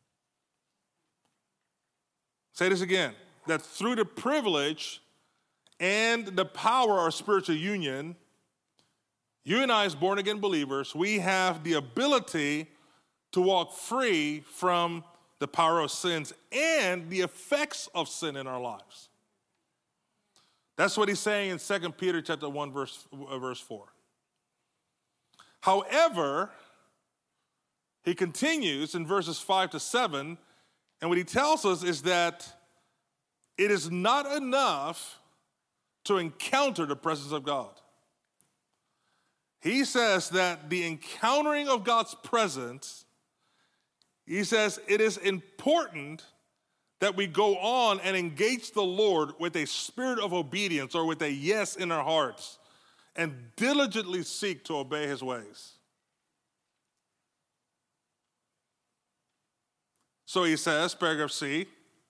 Say this again, that through the privilege and the power of spiritual union, you and I as born-again believers, we have the ability to walk free from the power of sins and the effects of sin in our lives. That's what he's saying in 2 Peter chapter 1, verse 4. However, he continues in verses 5 to 7, and what he tells us is that it is not enough to encounter the presence of God. He says that the encountering of God's presence, he says it is important that we go on and engage the Lord with a spirit of obedience or with a yes in our hearts and diligently seek to obey his ways. So he says, paragraph C,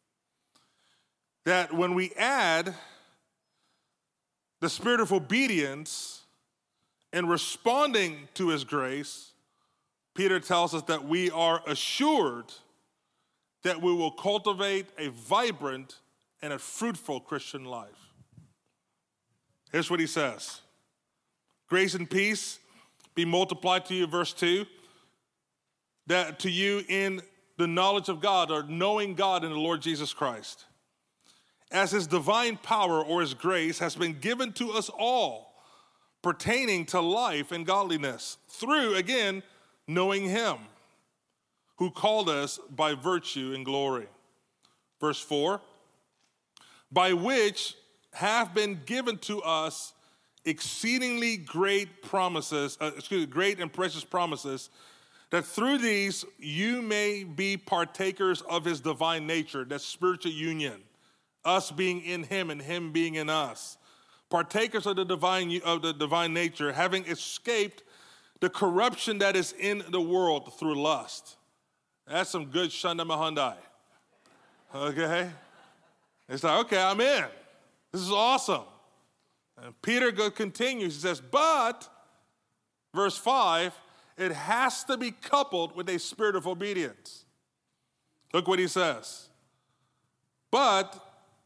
that when we add the spirit of obedience in responding to his grace, Peter tells us that we are assured that we will cultivate a vibrant and a fruitful Christian life. Here's what he says. Grace and peace be multiplied to you, verse 2, that to you in the knowledge of God, or knowing God in the Lord Jesus Christ, as his divine power or his grace has been given to us all, pertaining to life and godliness, through, again, knowing him who called us by virtue and glory. Verse 4, by which have been given to us exceedingly great promises, great and precious promises, that through these you may be partakers of his divine nature, that spiritual union, us being in him and him being in us. Partakers of the divine nature, having escaped the corruption that is in the world through lust. That's some good Shanda Mahundai. Okay? It's like, okay, I'm in. This is awesome. And Peter continues. He says, but, verse 5, it has to be coupled with a spirit of obedience. Look what he says. But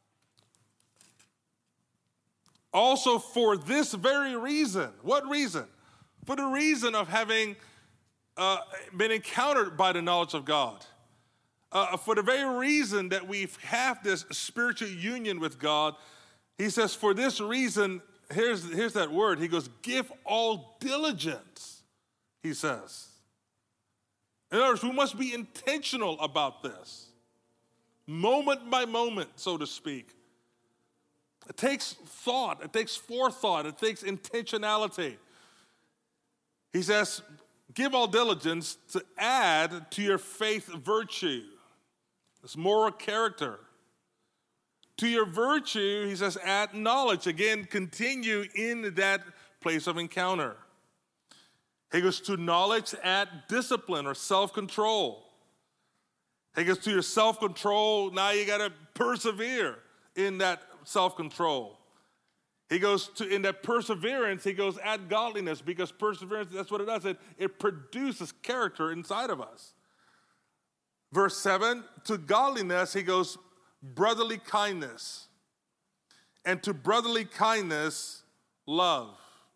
also for this very reason. What reason? For the reason of having been encountered by the knowledge of God. For the very reason that we have this spiritual union with God, he says, for this reason, here's that word. He goes, give all diligence, he says. In other words, we must be intentional about this. Moment by moment, so to speak. It takes thought, it takes forethought, it takes intentionality. He says, give all diligence to add to your faith virtue. It's moral character. To your virtue, he says, add knowledge. Again, continue in that place of encounter. He goes, to knowledge, add discipline or self-control. He goes, to your self-control, now you got to persevere in that self-control. He goes to, in that perseverance, he goes, add godliness, because perseverance, that's what it does. It produces character inside of us. Verse 7, to godliness, he goes, brotherly kindness. And to brotherly kindness, love.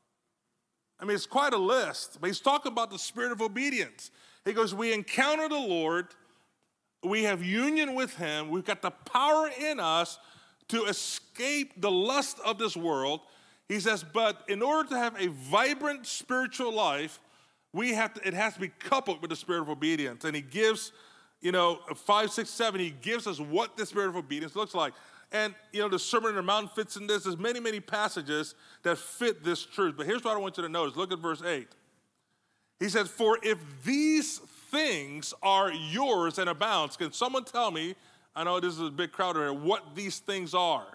I mean, it's quite a list, but he's talking about the spirit of obedience. He goes, we encounter the Lord, we have union with him, we've got the power in us to escape the lust of this world. He says, but in order to have a vibrant spiritual life, it has to be coupled with the spirit of obedience. And he gives, 5, 6, 7, he gives us what the spirit of obedience looks like. And, the Sermon on the Mount fits in this. There's many, many passages that fit this truth. But here's what I want you to notice. Look at verse 8. He says, for if these things are yours and abounds, can someone tell me, I know this is a big crowd here, what these things are?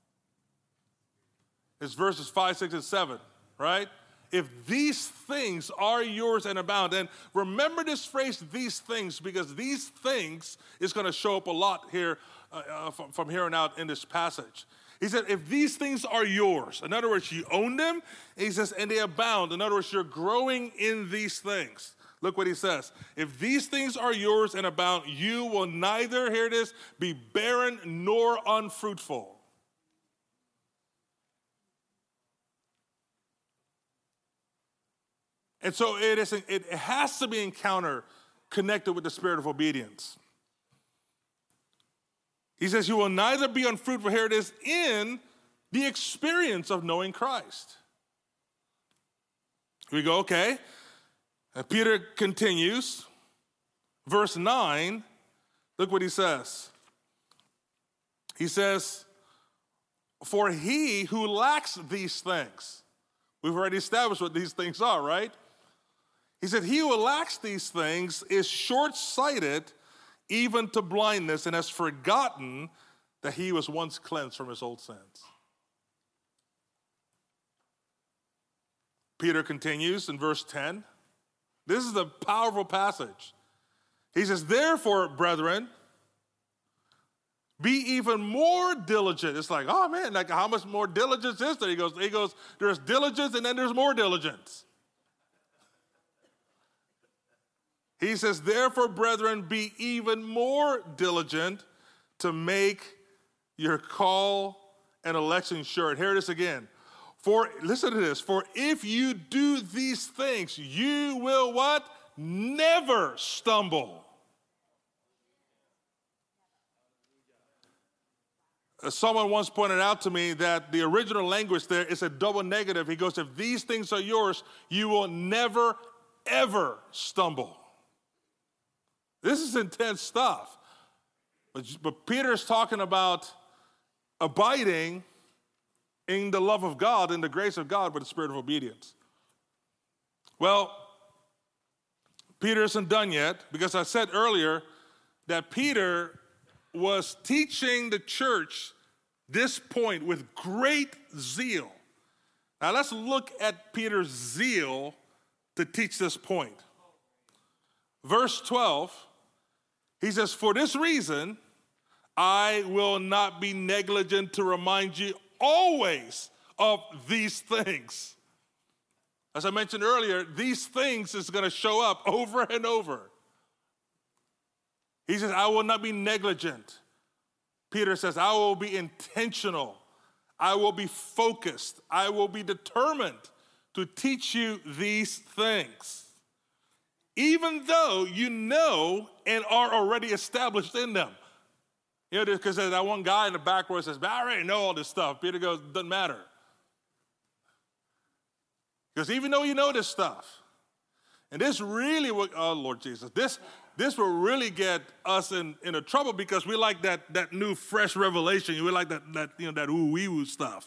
It's verses 5, 6, and 7, right? If these things are yours and abound. And remember this phrase, these things, because these things is going to show up a lot here from here on out in this passage. He said, if these things are yours, in other words, you own them, and he says, and they abound. In other words, you're growing in these things. Look what he says. If these things are yours and abound, you will neither, here it is, be barren nor unfruitful. And so it has to be connected with the spirit of obedience. He says, you will neither be unfruitful, here it is, in the experience of knowing Christ. We go, okay. And Peter continues, verse 9, look what he says. He says, for he who lacks these things, we've already established what these things are, right? He said, he who lacks these things is short-sighted even to blindness and has forgotten that he was once cleansed from his old sins. Peter continues in verse 10. This is a powerful passage. He says, therefore, brethren, be even more diligent. It's like, oh man, like how much more diligence is there? He goes, there's diligence and then there's more diligence. He says, therefore, brethren, be even more diligent to make your call and election sure. Here it is again. Listen to this. For if you do these things, you will what? Never stumble. Someone once pointed out to me that the original language there is a double negative. He goes, if these things are yours, you will never, ever stumble. This is intense stuff. But Peter's talking about abiding in the love of God, in the grace of God, with the spirit of obedience. Well, Peter isn't done yet, because I said earlier that Peter was teaching the church this point with great zeal. Now let's look at Peter's zeal to teach this point. Verse 12, he says, for this reason, I will not be negligent to remind you always of these things. As I mentioned earlier, these things is going to show up over and over. He says, I will not be negligent. Peter says, I will be intentional. I will be focused. I will be determined to teach you these things, even though you know and are already established in them. You know, because there's that one guy in the back where says, I already know all this stuff. Peter goes, doesn't matter. Because even though you know this stuff, and this really will, oh Lord Jesus, this will really get us into trouble, because we like that new fresh revelation. We like that ooh-wee-woo stuff.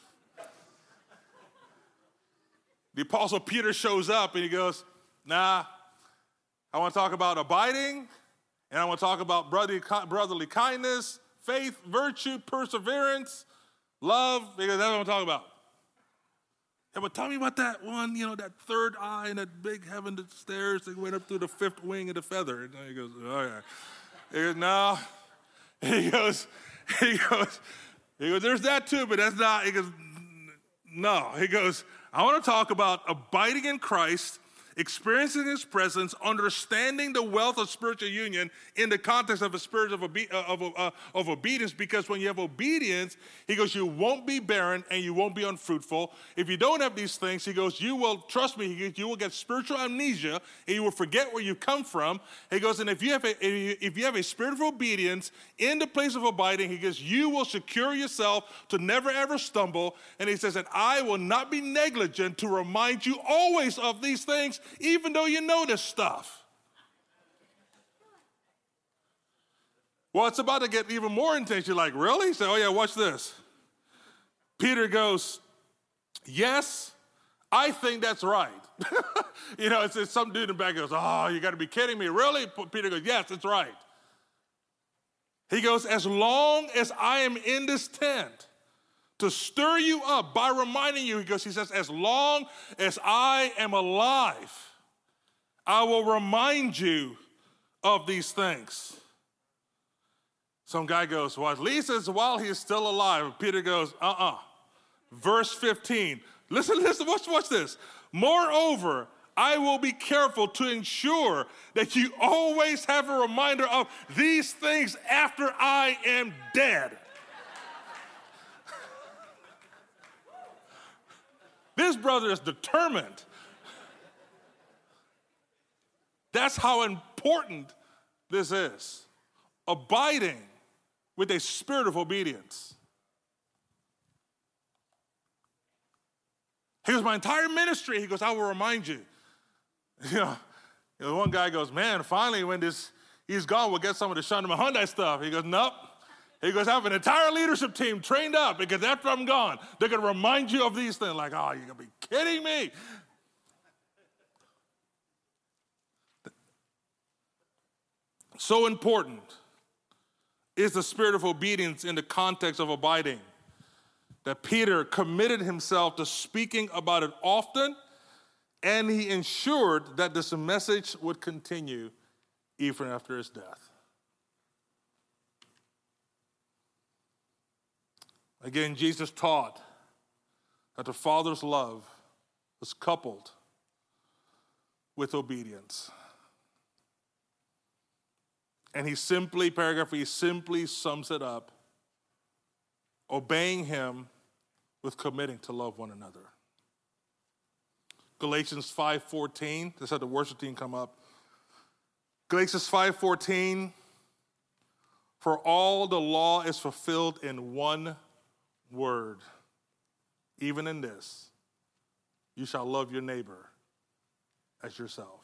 The Apostle Peter shows up and he goes, nah, I want to talk about abiding, and I want to talk about brotherly kindness, faith, virtue, perseverance, love, because that's what I'm talking about. Yeah, but tell me about that one, that third eye and that big heaven that stairs that went up through the fifth wing of the feather. And he goes, oh yeah. He goes, no. He goes, there's that too, but that's not. He goes, no. He goes, I want to talk about abiding in Christ, experiencing his presence, understanding the wealth of spiritual union in the context of a spirit of obedience, because when you have obedience, he goes, you won't be barren and you won't be unfruitful. If you don't have these things, he goes, you will, trust me, you will get spiritual amnesia and you will forget where you come from. He goes, and if you have a spirit of obedience in the place of abiding, he goes, you will secure yourself to never ever stumble. And he says that I will not be negligent to remind you always of these things, even though you know this stuff. Well, it's about to get even more intense. You're like, really? So, oh yeah, watch this. Peter goes, yes, I think that's right. It's some dude in the back goes, oh, you got to be kidding me. Really? Peter goes, yes, it's right. He goes, as long as I am in this tent to stir you up by reminding you, he says, as long as I am alive, I will remind you of these things. Some guy goes, well, at least it's while he's still alive. Peter goes, Verse 15. Listen, watch this. Moreover, I will be careful to ensure that you always have a reminder of these things after I am dead. This brother is determined. That's how important this is. Abiding with a spirit of obedience. He goes, my entire ministry, he goes, I will remind you. One guy goes, man, finally when he's gone, we'll get some of the Shundman Hyundai stuff. He goes, nope. He goes, I have an entire leadership team trained up, because after I'm gone, they're going to remind you of these things. Like, oh, you're going to be kidding me. So important is the spirit of obedience in the context of abiding, that Peter committed himself to speaking about it often, and he ensured that this message would continue even after his death. Again, Jesus taught that the Father's love was coupled with obedience. And he simply sums it up obeying him with committing to love one another. Galatians 5:14, just had the worship team come up. Galatians 5:14, for all the law is fulfilled in one word. Even in this, you shall love your neighbor as yourself.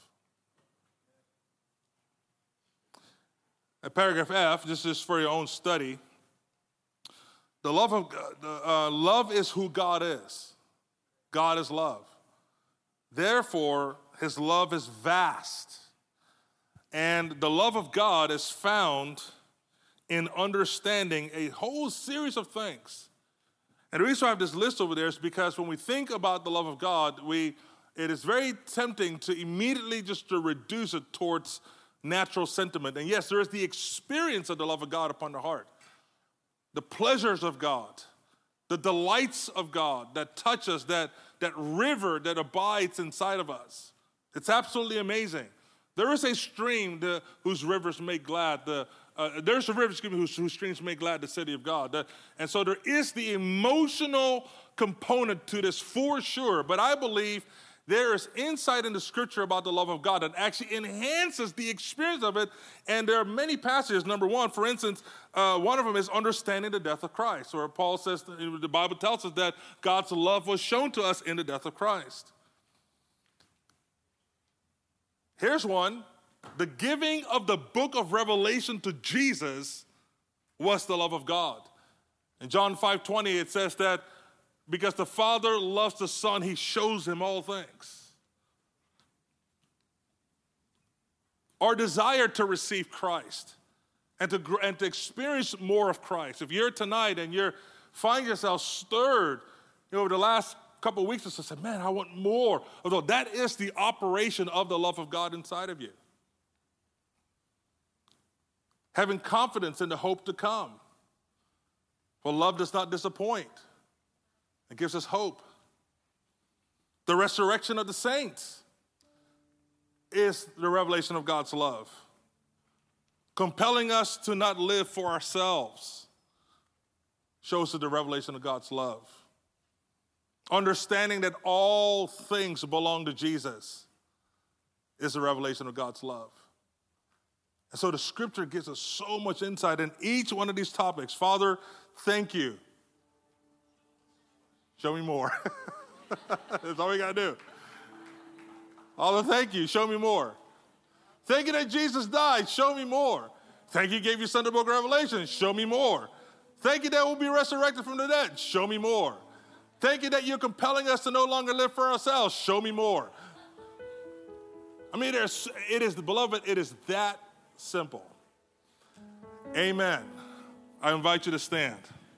At paragraph F, this is for your own study. The love of love is who God is. God is love. Therefore, his love is vast. And the love of God is found in understanding a whole series of things. And the reason I have this list over there is because when we think about the love of God, it is very tempting to immediately just to reduce it towards natural sentiment. And yes, there is the experience of the love of God upon the heart. The pleasures of God, the delights of God that touch us, that river that abides inside of us. It's absolutely amazing. There is a stream whose rivers make glad. There's a river whose streams make glad the city of God. And so there is the emotional component to this for sure. But I believe there is insight in the scripture about the love of God that actually enhances the experience of it. And there are many passages. Number one, for instance, one of them is understanding the death of Christ, where Paul says, the Bible tells us that God's love was shown to us in the death of Christ. Here's one. The giving of the book of Revelation to Jesus was the love of God. In John 5:20, it says that because the Father loves the Son, he shows him all things. Our desire to receive Christ and to experience more of Christ. If you're tonight and you're finding yourself stirred, over the last couple of weeks, I said, man, I want more. Although that is the operation of the love of God inside of you. Having confidence in the hope to come. For love does not disappoint. It gives us hope. The resurrection of the saints is the revelation of God's love. Compelling us to not live for ourselves shows us the revelation of God's love. Understanding that all things belong to Jesus is the revelation of God's love. And so the scripture gives us so much insight in each one of these topics. Father, thank you. Show me more. That's all we got to do. Father, thank you. Show me more. Thank you that Jesus died. Show me more. Thank you gave your son the book of Revelation. Show me more. Thank you that we'll be resurrected from the dead. Show me more. Thank you that you're compelling us to no longer live for ourselves. Show me more. I mean, beloved, it is that simple. Amen. I invite you to stand.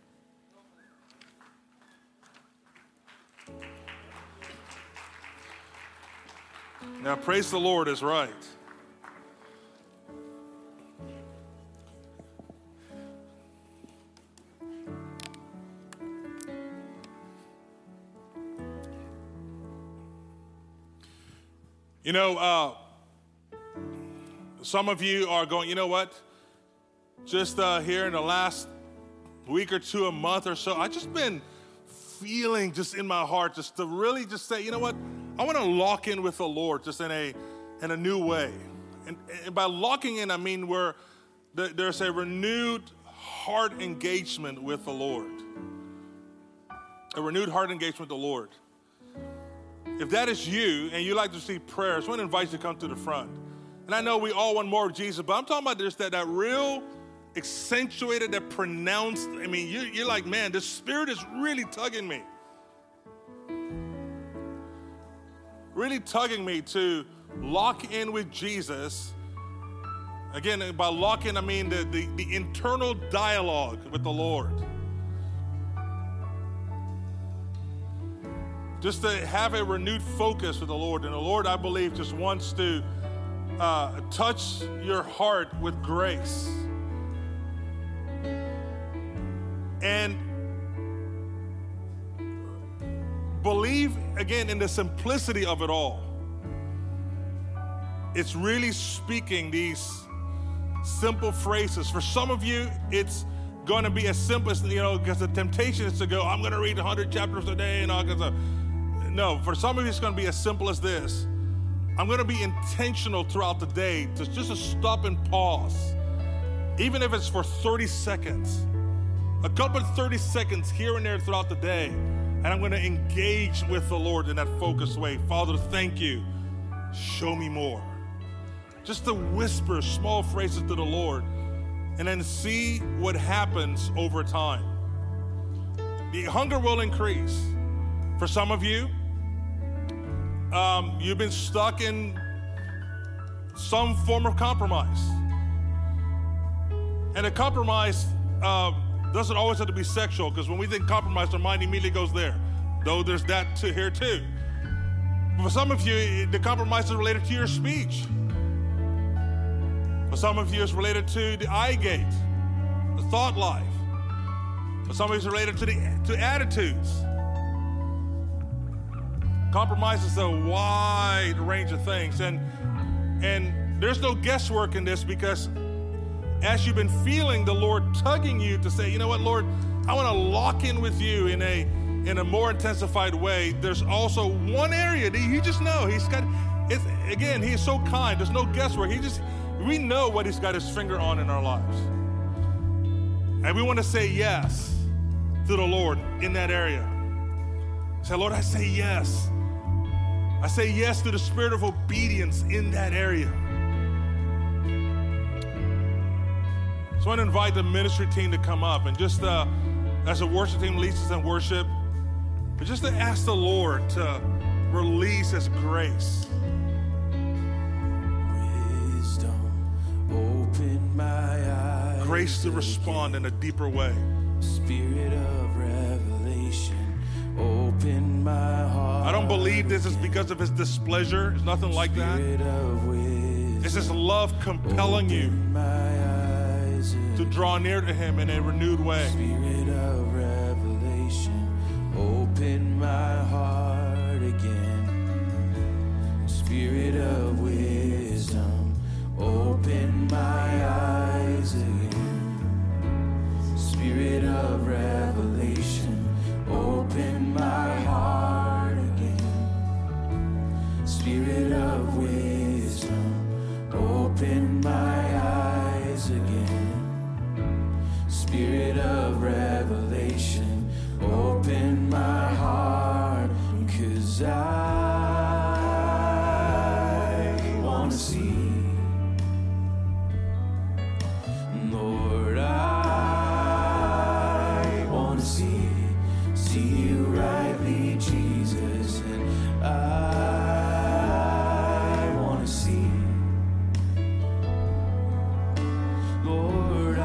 Now, praise the Lord is right. You know, some of you are going, you know what? Just here in the last week or two, a month or so, I've just been feeling just in my heart just to really just say, you know what? I want to lock in with the Lord just in a new way. And by locking in, I mean where there's a renewed heart engagement with the Lord. A renewed heart engagement with the Lord. If that is you and you like to receive prayers, I want to invite you to come to the front. And I know we all want more of Jesus, but I'm talking about this, that real accentuated, that pronounced, I mean, you're like, man, the Spirit is really tugging me. Really tugging me to lock in with Jesus. Again, by lock in, I mean the internal dialogue with the Lord. Just to have a renewed focus with the Lord. And the Lord, I believe, just wants to touch your heart with grace. And believe, again, in the simplicity of it all. It's really speaking these simple phrases. For some of you, it's going to be as simple as, because the temptation is to go, I'm going to read 100 chapters a day and all kinds of. No, for some of you, it's going to be as simple as this. I'm going to be intentional throughout the day to stop and pause. Even if it's for 30 seconds. A couple of 30 seconds here and there throughout the day. And I'm going to engage with the Lord in that focused way. Father, thank you. Show me more. Just to whisper small phrases to the Lord. And then see what happens over time. The hunger will increase. For some of you, you've been stuck in some form of compromise. And a compromise doesn't always have to be sexual, because when we think compromise, our mind immediately goes there. Though there's that here too. But for some of you, the compromise is related to your speech. For some of you, it's related to the eye gate, the thought life. For some of you, it's related to attitudes. Compromise is a wide range of things. And there's no guesswork in this, because as you've been feeling the Lord tugging you to say, you know what, Lord, I want to lock in with you in a more intensified way. There's also one area that you just know. He is so kind. There's no guesswork. We know what he's got his finger on in our lives. And we want to say yes to the Lord in that area. Say, Lord, I say yes. I say yes to the spirit of obedience in that area. So I want to invite the ministry team to come up, and just as the worship team leads us in worship, but just to ask the Lord to release his grace. Open my eyes. Grace to respond in a deeper way. Spirit of revelation, open my heart. I don't believe this is because of his displeasure. It's nothing like that. It's his love compelling you to draw near to him in a renewed way. Spirit of revelation, open my heart again. Spirit of wisdom, open my eyes again. Spirit of revelation, open my heart again. Spirit of wisdom, open my eyes again. Spirit of revelation, open my heart, 'cause I want to see. Lord, I want to see you rightly, Jesus, and I want to see. Lord,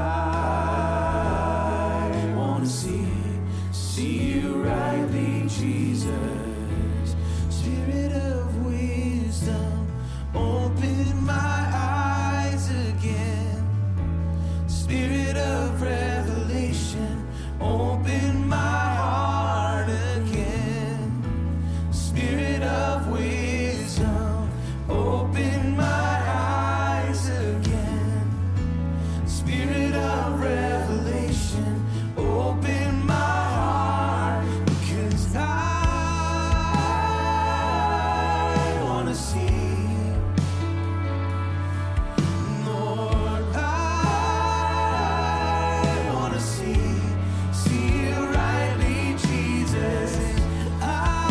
I want to see you rightly, Jesus. Spirit of wisdom, open my eyes again. Spirit of revelation, open my heart again. Spirit of wisdom, open my eyes again. Spirit of revelation, open my heart, because I want to see. Lord, I want to see you rightly, Jesus. I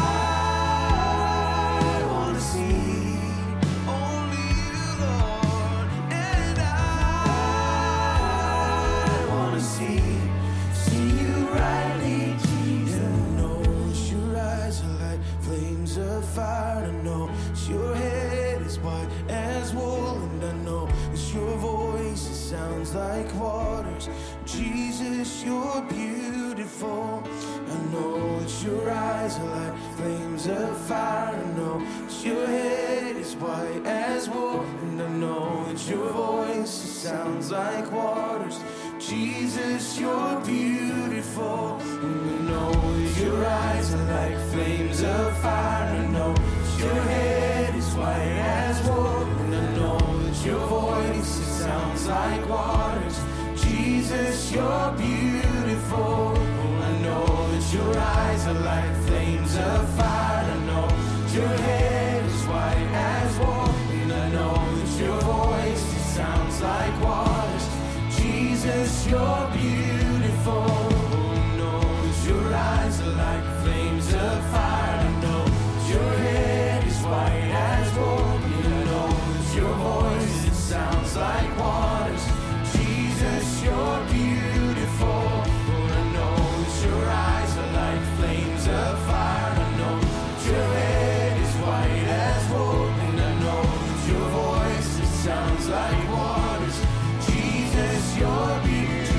want to see only you, Lord, and I want to see you rightly, Jesus. I know that your eyes are like flames of fire. I know that your head is white as wool, and I know that your voice, it sounds like waters. Jesus, you're beautiful. I know that your eyes are like flames of fire. I know that your head is white as wool, and I know that your voice, it sounds like waters. Jesus, you're beautiful. And I know that your eyes are like flames of fire. I know that your head is white as wool, and I know that your voice, it sounds like waters. Jesus, Jesus, you're beautiful. I know that your eyes are like flames of fire. I know that your head is white as wool. And I know that your voice, it sounds like waters. Jesus, you're beautiful. I know that your eyes are like flames of fire. I know that your head is white as wool. And I know that your voice, it sounds like waters. Jesus, you're beautiful. I know that your eyes are like flames of fire. I know that your head is white as wool. And I know that your voice, it sounds like waters. Jesus, you're beautiful.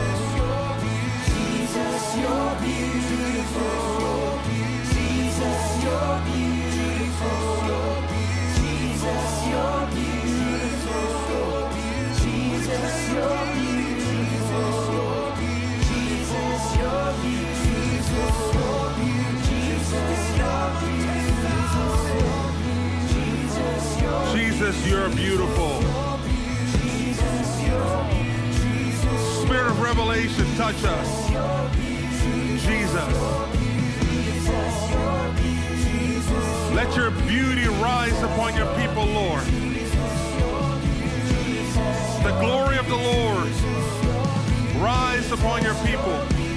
Jesus, you're beautiful. Jesus, you're beautiful. Jesus, you're beautiful. Jesus, you're beautiful. Jesus, you're beautiful. Jesus, you're beautiful. Spirit of revelation, touch us. Jesus. Let your beauty rise upon your people, Lord. The glory of the Lord rise upon your people.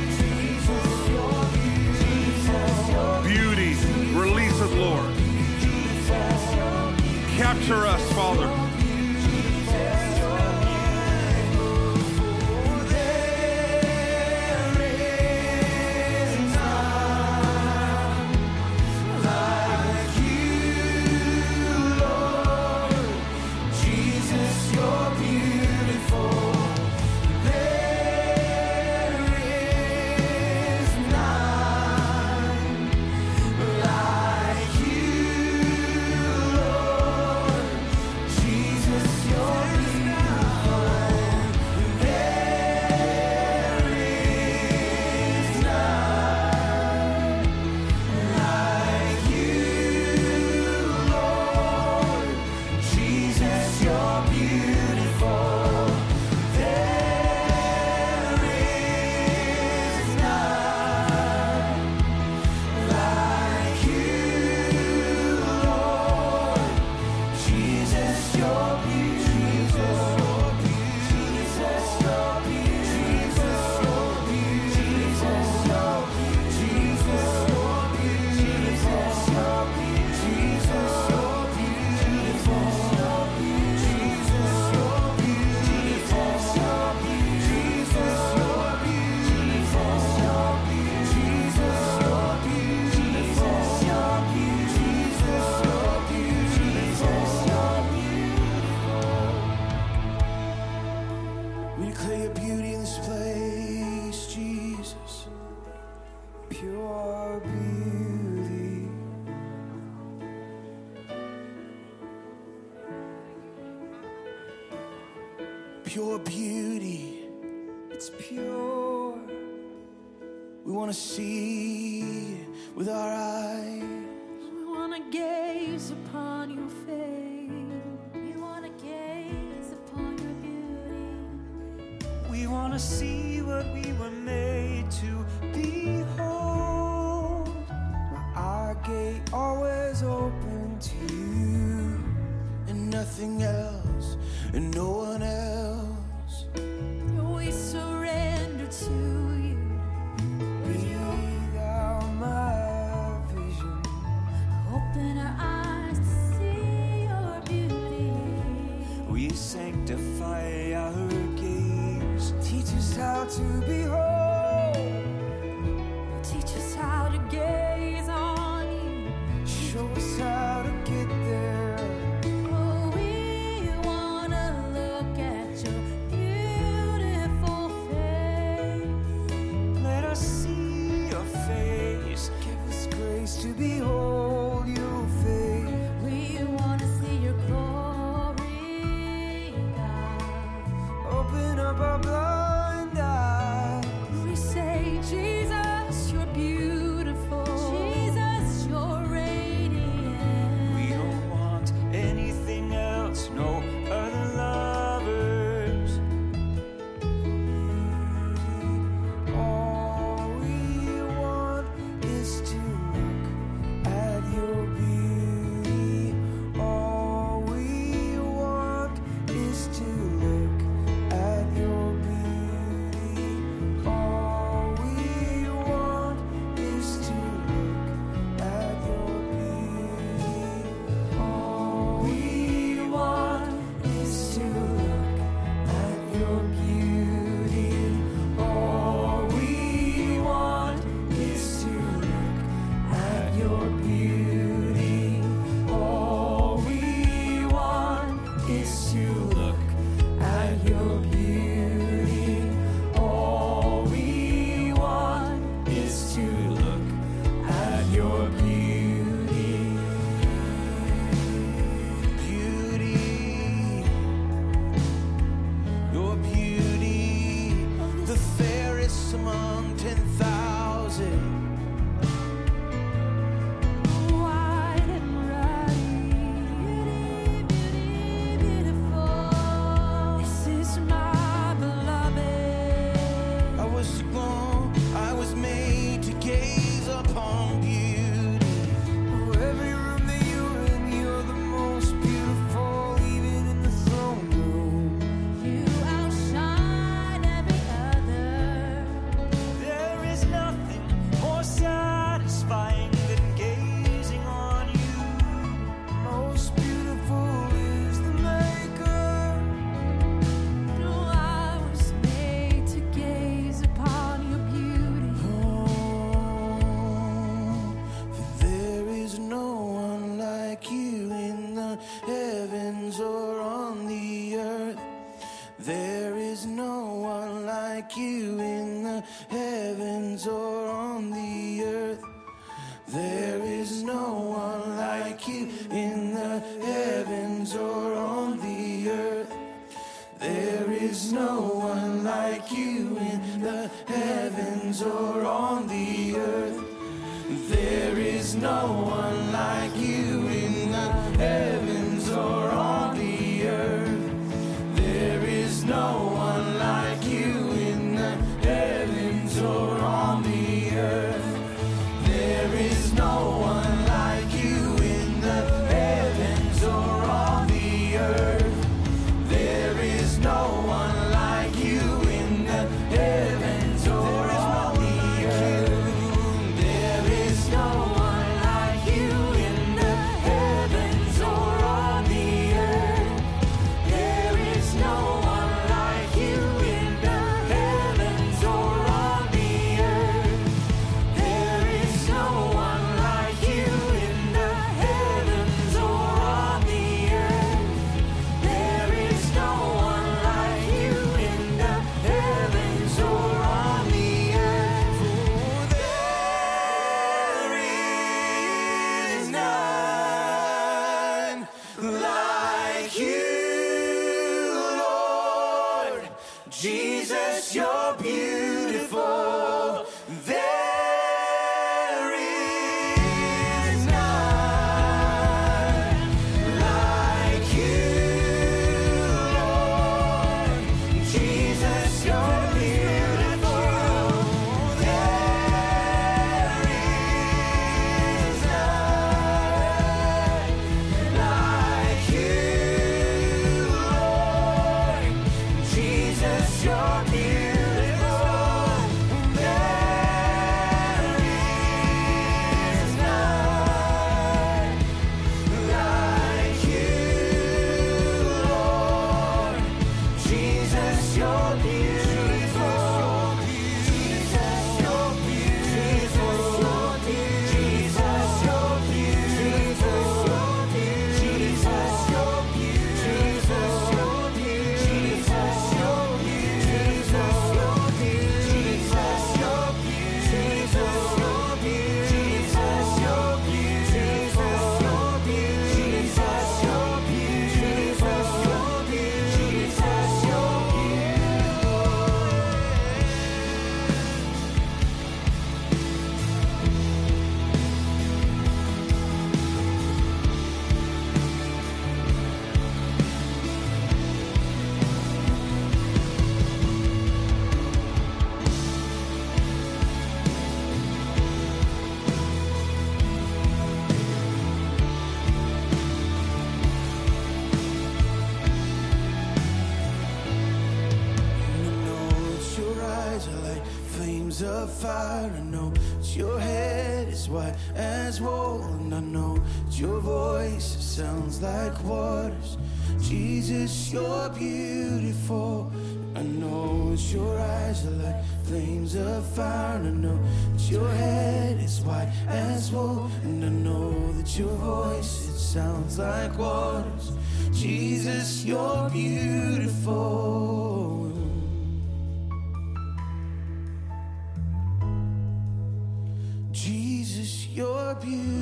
Beauty, release it, Lord. Capture us, Father. Pure beauty, it's pure. We want to see with our eyes. We want to gaze upon your face. We want to gaze upon your beauty. We want to see what we were made to behold. Our gate always open to you, and nothing else, and no one else. We surrender to you. Be thou my vision. Open our eyes to see your beauty. We sanctify our gaze. Teach us how to behold. Teach us how to gaze on you. Show us how to get there. Oh, we want to look at your beautiful face. Let us see your face. Give us grace to behold your face. We want to see your glory, God. Open up our blind eyes. your beauty. All we want is to look at your beauty. All we want is to look at your beauty. All we want is to look at your beauty. Beauty, your beauty, the fairest among 10,000. White and ruddy, beautiful. This is my beloved. I was made to gaze upon beauty. Every room that you're in, you're the most beautiful, even in the throne room. You outshine every other. There is nothing more satisfying than gazing on you. Most beautiful is the Maker. No, I was made to gaze upon your beauty. For there is no one like you in the heavens or on the earth. There is no one like you in the heavens or on the earth. There is no one like you in the heavens or on the earth. There is no one like you in the heavens or on the earth. There is no one like you in the heavens or on the earth. There is no one like you in the heavens or on the earth. There is no one like you in the heavens or on the earth. There is no one like you in the heavens or on the earth. There is no one like you in the heavens or on the earth. There is no one like you in the heavens or on the earth. There is no one like you in the heavens or on the earth. There is no one like you in the heavens or on the earth. For there is none like you, Lord. Jesus, you're beautiful. There is none like you, Lord. Jesus, you're beautiful. There is none like you, Lord. Jesus, you're beautiful. There is none like you, Lord. Jesus, you're beautiful. Jesus, you're beautiful. Jesus, you're beautiful. Jesus, you're beautiful. Jesus, you're beautiful. Jesus, you're beautiful. Jesus, you're beautiful. Jesus, you're beautiful. Jesus, you're flames of fire. I know that your head is white as wool, and I know that your voice sounds like waters. Jesus, you're beautiful. I know that your eyes are like flames of fire. And I know that your head is white as wool. And I know that your voice, it sounds like waters. Jesus, you're beautiful. Jesus, you're beautiful.